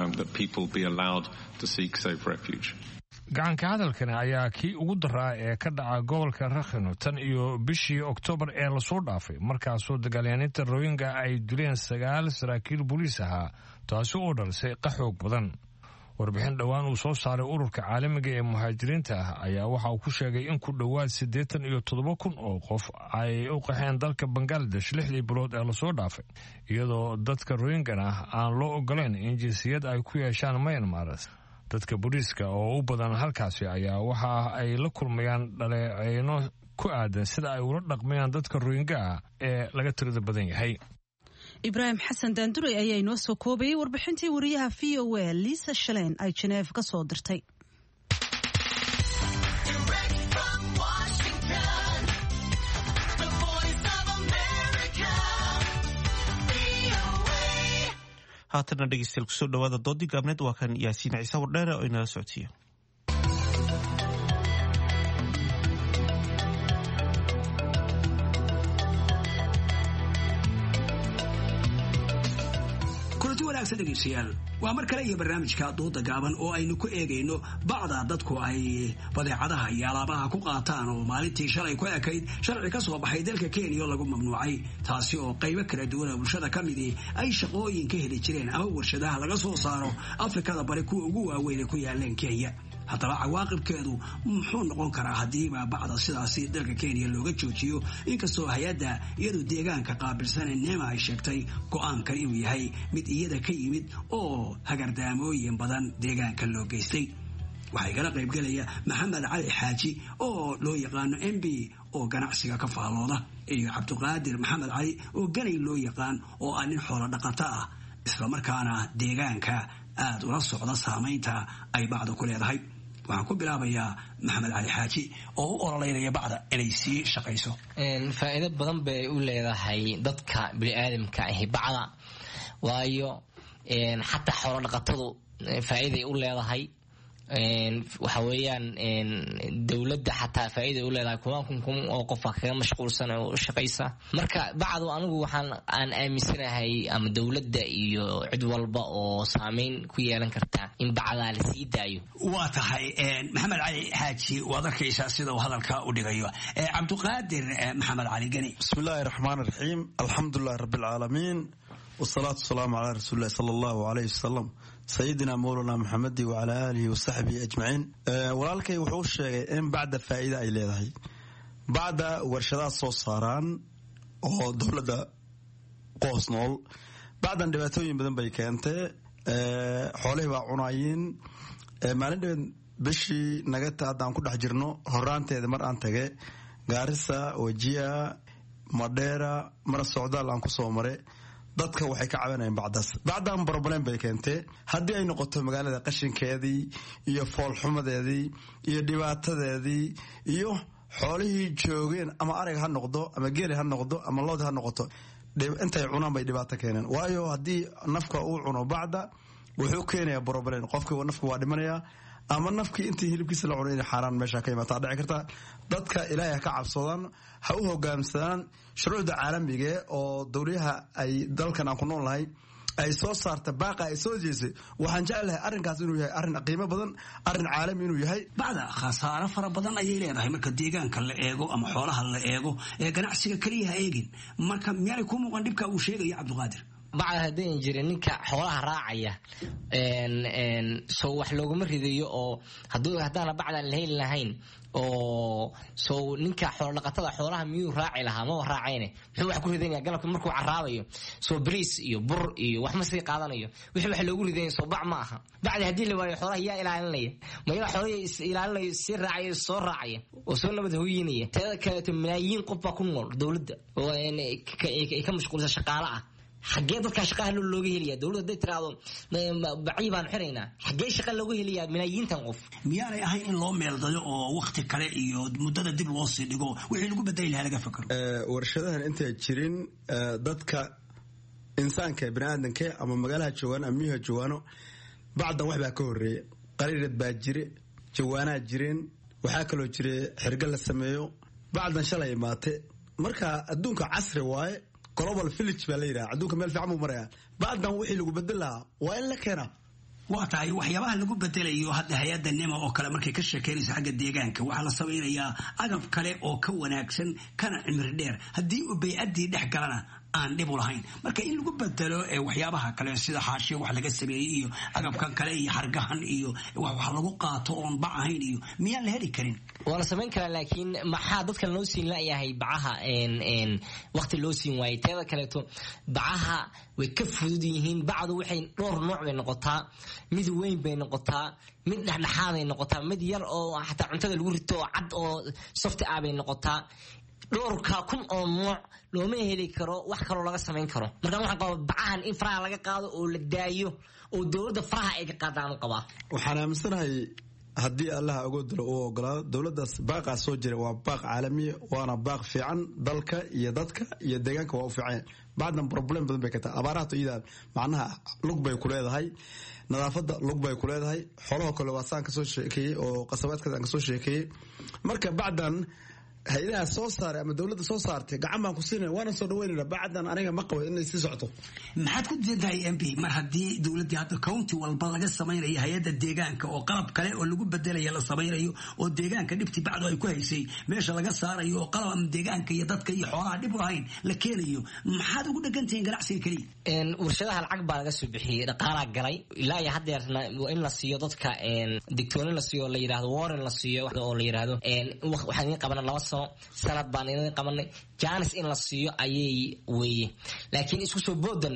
gacanka hadalkani ayaa kii ugu daraa ee ka dhaca gobolka Rakhine tan iyo bishii Oktoobar ee la soo dhaafay markaasoo dagaalyahanada Rohingya ay dileen sagaal saraakiil booliis ahaa taasi oo dhalisay qaxoog badan. warbixin dhawaan uu soo saaray ururka caalamiga ee muhaajiriinta ah ayaa waxa uu ku sheegay in ku dhowaad siddeetan iyo toddoba kun oo qof ay u qaxeen dalka Bangladesh lixdii bilood ee la soo dhaafay iyadoo dadka Rohingya ah aan loo ogoleen in jinsiyad ay ku yeeshaan Myanmar. dadka booliiska oo u badan halkaasi ayaa waxa ay la kulmayaan dhaleeceyno ku aadan sida ay ula dhaqmayaan dadka Rohingya ee laga tirada badan yahay. Ibrahim Xasan Daandure ayaa inoo soo koobayay warbixintii wariyaha V O A Lisa Schlein ay Geneva ka soo dirtay. haatana dhegeystayaal kusoo dhawaada doodii gaabneed waa kan Yaasiin Ciise Wardheere oo inala socodsiiyo. dhegeystayaal waa mar kale iyo barnaamijka dooda gaaban oo aynu ku eegayno bacda dadku ay badeecadaha iyo alaabaha ku qaataan oo maalintii shalay ku ekayd sharci ka soo baxay dalka Kenya lagu mamnuucay taasi oo qaybo kala duwan oo bulshada ka mid ay shaqooyin ka heli jireen ama warshadaha laga soo saaro Afrikada bari kuwa ugu waaweyn ku yaaleen Kenya. haddaba cawaaqibkeedu muxuu noqon karaa haddii bacda sidaasi dalka Kenya looga joojiyo inkastoo hay'adda iyadu deegaanka qaabilsan neema ay sheegtay go'aankan inuu yahay mid iyada ka yimid oo hagardaamooyin badan deegaanka loo geystay. waxay kala qayb galaya Maxamed Cali Xaaji oo loo yaqaan M B oo ganacsiga ka faalooda iyo Cabdiqaadir Maxamed Cali oo ganay loo yaqaan oo aan nin xoolo dhaqato ah isla markaana deegaanka aad ula socda saameynta ay bacda ku leedahay. waxaan ku bilaabayaa Maxamed Cali Xaaji oo u ololeynaya bacda inay sii shaqayso. faa'iido badan bay u leedahay dadka bini'aadamka ah bacda waayo xataa xoolo dhaqatadu faa'iido u leedahay. waxa weeyaan dawladda xataa faa'iido u leedahay kumaan kun kun oo qof kaga mashquulsan oo shaqaysa. marka bacdu anigu waxaan aan aaminsanahay ama dawladda iyo cid walba oo saameyn ku yeelan karta in bacda la sii daayo. waa tahay Maxamed Cali Xaaji waad arkaysaa sida uu hadalka u dhigayo. Cabdiqaadir Maxamed Cali Gani. bismillaahi raxmaani raxiim alxamdulillahi rabbil caalamiin wasalaatu wasalaamu calaa rasuulillahi sala allahu calayhi wasalam sayidina mawlana maxamedi wacala aalihi wasaxbihi ajmaciin. walaalkay wuxuu sheegay in bacda faa'iida ay leedahay. bacda warshadaha soo saaraan oo dowladda qoos nool bacdan dhibaatooyin badan bay keentay. xoolihii baa cunayiin. maalin dhabeed bishii nagata hadda aan ku dhex jirno horaanteeda mar aan tage Gaarisa, Wajia, Madheera, mara socdaal aan ku soo maray dadka waxay ka cabanayaan bacdaas. bacdan problem bay keentay haddii ay noqoto magaalada qashinkeedii iyo foolxumadeedii iyo dhibaatadeedii iyo xoolihii joogeen ama arag ha noqdo ama geeli ha noqdo ama lood ha noqoto intay cunaan bay dhibaato keeneen. waayo haddii nafka uu cuno bacda wuxuu keenayaa problem qofkii nafku waa dhimanayaa ama nafkii intii hilibkiisa la cunay in xaaraan meesha ka imaataa dhici karta. dadka ilaahay ka cabsadaan ha u hogaamsadaan shuruucda caalamiga oo dawladaha ay dalkan aan ku nool nahay ay soo saarta baaqa ay soo jeesay. waxaan jeclahay arrinkaas inuu yahay arrin qiimo badan arrin caalami inuu yahay. bacda khasaaro fara badan ayay leedahay marka deegaanka la eego ama xoolaha la eego ee ganacsiga kaliya ha eegin. marka miyay ku muuqan dhibka uu sheegay Cabdiqaadir? bacda haddii jirin ninka xoolaha raacaya soo wax looguma ridayo oo hadduu haddaana bacdan la heli lahayn oo soo ninka xoolo dhaqatada xoolaha miyuu raaci lahaa ma raacayne muxuu wax ku ridaynaya galabka markuu caraabayo soo bariis iyo bur iyo wax ma sii qaadanayo wixii wax loogu ridayn soo bac ma aha. bacdi haddii la waayo xoolaha yaa ilaalinaya ma yaa xoolaha is ilaalinaya si raacaya soo raacaya oo soo nabad hooyinaya. teeda kale malaayiin qof baa ku nool dawladda oo ay ka mashquulsan shaqaale ah. xaggee dadka shaqaha looga heliyaa? dawladda haday tiraahdo bacii baan xiraynaa xaggee shaqa looga heliyaa milaayiintan qof? miyaanay ahayn in loo meeldayo oo waqti kale iyo muddada dib loo sii dhigo wixii lagu bedeli lahaa laga fakaro? warshadahan intay jirin dadka insaanka bini'aadanka ama magaalaha joogaan ama miyiha joogaano bacdan wax baa ka horreeya qariirad baa jire jawaanaa jireen waxaa kaloo jiray xirga la sameeyo bacdan shalay imaate marka adduunka casri waaye global village baa la yidhaha adduunka meel fiican buu marayaa bacdan wixii lagu bedel lahaa waa in la keenaa waa tahay waxyaabaha lagu bedelayo hadda hay-adda nima oo kale markay ka sheekeynayso xagga deegaanka waxaa la samaynayaa agab kale oo ka wanaagsan kana cimri dheer haddii uu bay-addii dhex galana aan dhib u lahayn marka in lagu bedelo waxyaabaha kale sida xaashiyo wax laga sameeyey iyo agabkan kale iyo hargahan iyo wax lagu qaato oon bac ahayn iyo miyaan la heli karin waa la samayn karaa laakiin maxaa dadka loo siin layahay bacaha waqti loo siin waayey teeda kaleeto bacaha way ka fudud yihiin bacdu waxay dhowr nooc bay noqotaa mid weyn bay noqotaa mid dhexdhexaaday noqotaa mid yar oo xataa cuntada lagu rito oo cad oo soft ah bay noqotaa dhowrka kun oo nooc looma heli karo wax kaloo laga samayn karo markaan waxaan qabaa bacahan in faraha laga qaado oo la daayo oo dowladda faraha ay ka qaadaan u qabaa waxaan aaminsanahay haddii allaha uga dilo uu ogolaado dowladdaas baaqaa soo jira waa baaq caalamiya waana baaq fiican dalka iyo dadka iyo deegaanka waa u fiican bacdan problem badan bay ka tahay abaaraha iyada macnaha lug bay ku leedahay nadaafadda lug bay ku leedahay xoolaha kale waa saan ka soo sheekeeyey oo qasabaadka aan ka soo sheekeeyey marka bacdan hay'adaha soo saaray ama dawladda soo saartay gacan baan ku siinay waana soo dhaweynayna bacdan aniga ma qabo inay sii socoto maxaad ku diidahay M P mar haddii dawladda hadda county walba laga samaynayo hay'adda deegaanka oo qalab kale oo lagu bedelayo la samaynayo oo deegaanka dhibti bacdo ay ku haysay meesha laga saarayo oo qalab deegaanka iyo dadka iyo xoolaha dhib u lahayn la keenayo maxaad ugu dhagantahay ganacsiga kaliya een warshadaha lacag baa laga soo bixiyay dhaqaalaha galay ilaa iyo haddeerna in la siiyo dadka een digtoon la siiyo la yiraahdo warren la siiyo oo la yiraahdo een waxaan qabanaa laba sanad baan idin qabanay jaanis in la siiyo ayay weeye laakiin isku soo boodan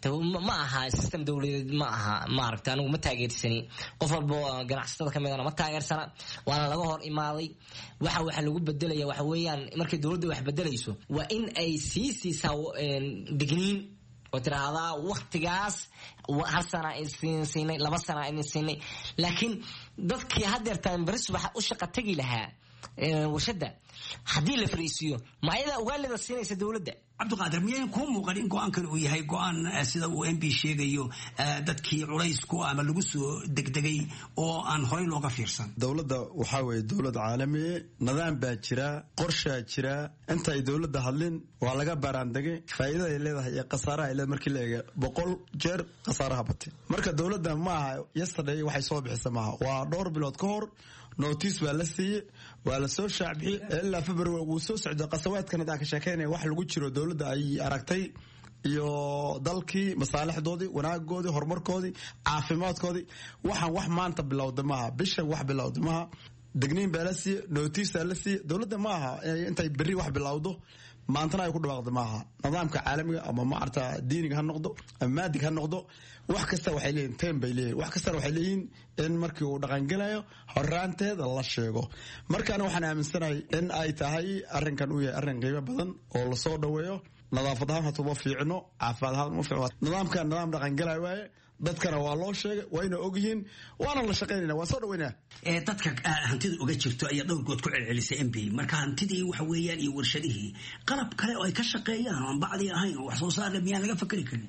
ma aha system dawladeed ma aha maaragtay anigu ma taageersani qof walba ganacsatada ka midana ma taageersana waana laga hor imaaday waxa waxa lagu bedelaya waxa weeyaan markay dawladda wax bedelayso waa in ay sii siisaa digniin oo tiraahdaa waqtigaas hal sana in siinay laba sana in siinay laakiin dadkii haddeertaan baris waxa u shaqo tagi lahaa warshada haddii la fariisiyo ma ayada ugaalida siinaysa dawladda cabdiqaadir miyay kuu muuqan in go-aankan uu yahay go-aan sida uu M P sheegayo dadkii culaysku ama lagu soo degdegay oo aan horey looga fiirsan dawladda waxaa weeye dawlad caalami nidaam baa jira qorshaa jira inta ay dawladda hadlin waa laga baaraandegay faa'iidada ay leedahay iyo khasaaraha ay leedahay markii la eego boqol jeer khasaaraha batay marka dawladda ma aha yesterday waxay soo bixisa maaha waa dhowr bilood ka hor notice baa la siiyey waa la soo shaacbixiyey ilaa february wuu soo socday qasawaadkan hadaan ka sheekeynaya wax lagu jiro dawladda ay aragtay iyo dalkii masaalixdoodii wanaagoodii horumarkoodii caafimaadkoodii waxaan wax maanta bilowda maaha bishan wax bilowda maaha degniin baa la siiyey notice baa la siiyey dawladda ma aha intay berri wax bilowdo maantana ay ku dhawaaqda maaha nidaamka caalamiga ama maarta diiniga ha noqdo ama maadig ha noqdo wax kasta waxay leeyihiin time bay leeyihiin wax kastana waxay leeyihiin in markii uu dhaqangelayo horaanteeda la sheego markaana waxaan aaminsanahay in ay tahay arrinkan uu yahay arrin qiimo badan oo lasoo dhaweeyo nadaafad ahaan hatuma fiicno caafimaad ahaan uma fiicno nidaamkan nidaam dhaqangelayo waaye dadkana waa loo sheegay wayna ogyihiin waana la shaqaynayna waan soo dhaweynaa ee dadka hantida uga jirto ayaa dhowrgood ku celcelisay M P marka hantidii waxa weeyaan iyo warshadihii qalab kale oo ay ka shaqeeyaan oo aan bacdi ahayn oo wax soo saar miyaan laga fakari karin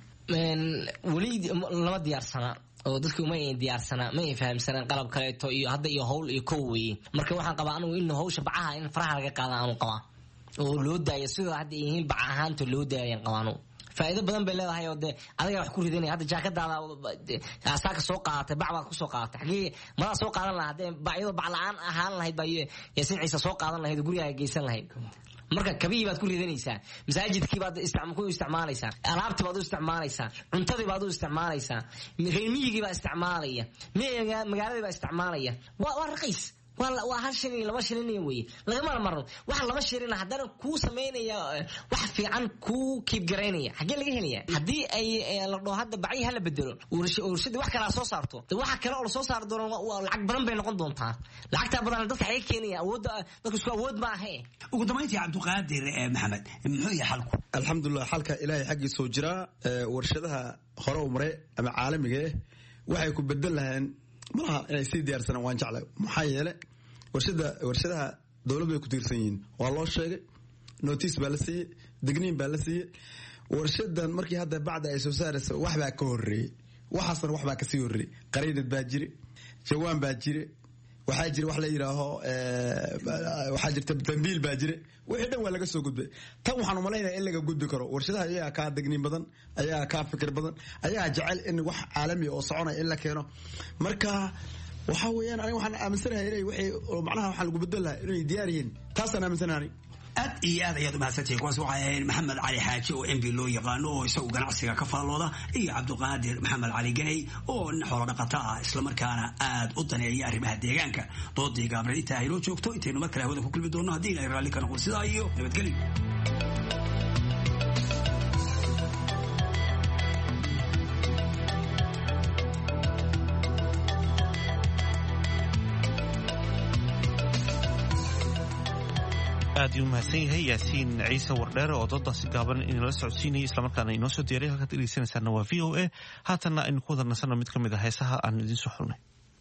weli lama diyaarsana oo dadku ma ay diyaarsana ma ay fahamsanaan qalab kaleeto iyo hadda iyo hawl iyo kow weeye marka waxaan qabaa anigu in hawsha bacaha in faraha laga qaada aanu qabaa oo loo daayo sida hadda yihiin bac ahaanta loo daayaan qabaano faa'iido badan bay leedahay oo de adiga wax ku ridanay hadda jaakadaada asaaka soo qaadatay bac baad ku soo qaadatay xagee ma soo qaadan lahayd hadee bacyado bac la'aan ahaan lahayd baa yaasiin ciise soo qaadan lahayd guriga geysan lahayd marka kabii baad ku ridanaysaa masaajidkii baad isticmaal ku isticmaalaysaa alaabtii baad u isticmaalaysaa cuntadii baad u isticmaalaysaa reemiyigii baad isticmaalaya magaaladii baad isticmaalaya waa waa raqiis waa hal shilin laba shilin weeye lagama marno waxa laba shilin haddana kuu sameynaya wax fiican kuu kiib garaynaya xagee laga helaya haddii ay la dhaho hadda bacyi hala bedelo warshada wax kala soo saarto waxa kale oo la soo saar doono lacag badan bay noqon doontaa lacagta badan dadka xagee keenaya awoodda dadku isku awood ma aha ugu dambeyntii cabdiqaadir maxamed muxuu yahay xalku alxamdulillah xalka ilaahay xaggiisa soo jira warshadaha hore u maray ama caalamiga ah waxay ku bedel lahayn malaha inay sii diyaarsanaan waan jeclay maxaa yeele warshada warshadaha dawlad bay ku tiirsan yihiin waa loo sheegay notice baa la siiyey digniin baa la siiyey warshadan markii hadda bacda ay soo saaraysa wax baa ka horreeyey waxaasna wax baa kasii horreeyey qariidad baa jire jawaan baa jire waxaa jira wax la yidhaaho waxaa jirta dambiil baa jire wixii dhan waa laga soo gudbay tan waxaan umalaynaya in laga gudbi karo warshadaha ayagaa kaa degniin badan ayagaa kaa fikir badan ayagaa jecel in wax caalami oo soconaya in la keeno marka waxaa weeyaan aniga waxaan aaminsanahay inay wixii macnaha waxaa lagu bedel lahaa inay diyaar yihiin taasaan aaminsanahay aad iyo aad ayaad umahadsantihiin kuwaas waxay ahayd maxamed cali xaaji oo m b loo yaqaano oo isagu ganacsiga ka faallooda iyo cabdiqaadir maxamed cali ganey oo xoolo dhaqato ah islamarkaana aad u daneeya arrimaha deegaanka doodii gaabreed intaa aynoo joogto intaynu mar kale hawada ku kulmi doonno haddii ilaahay raalli ka noqdo sidaa iyo nabadgelyo aad uu mahadsan yahay yaasiin ciise wardheere oo doodaasi gaaban inala socodsiinayay islamarkaana inoo soo diyaray halkaad dhegeysanaysaana waa v o a haatanna aynu ku wada nasanno mid ka mid a heesaha aan idiin soo xulnay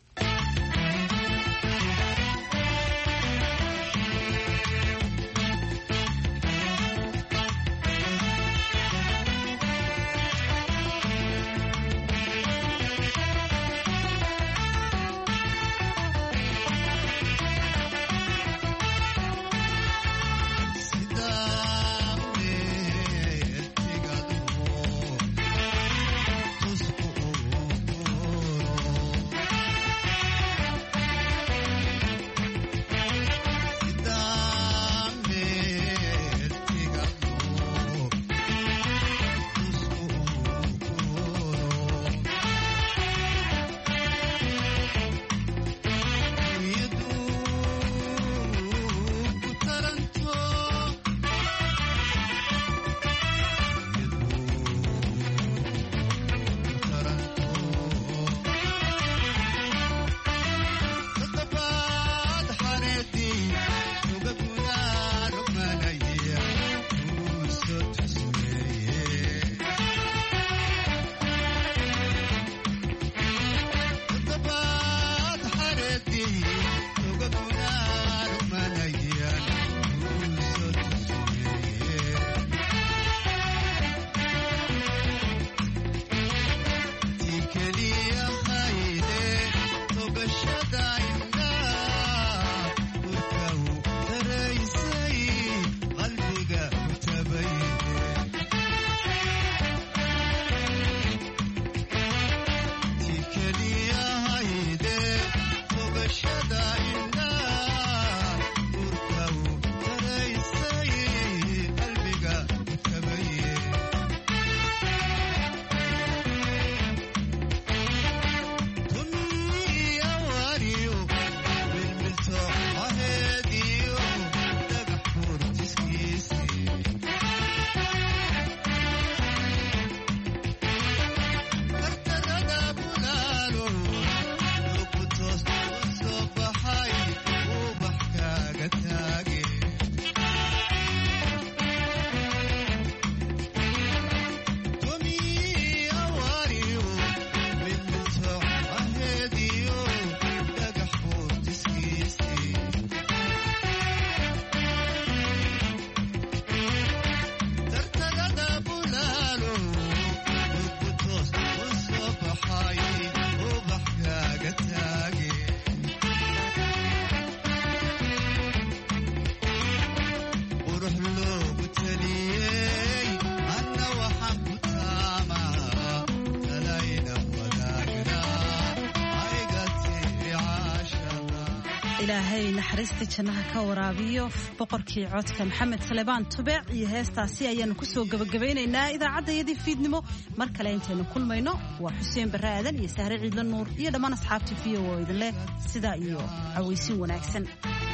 ilaahay naxariista jannaha ka waraabiyo boqorkii codka maxamed salebaan tubeec iyo heestaasi ayaanu ku soo gabagabaynaynaa idaacaddayadii fiidnimo mar kale intaynu kulmayno waa xuseen barre aadan iyo sahre ciidla nuur iyo dhammaan asxaabta v o oo idin leh sidaa iyo cawaysin wanaagsan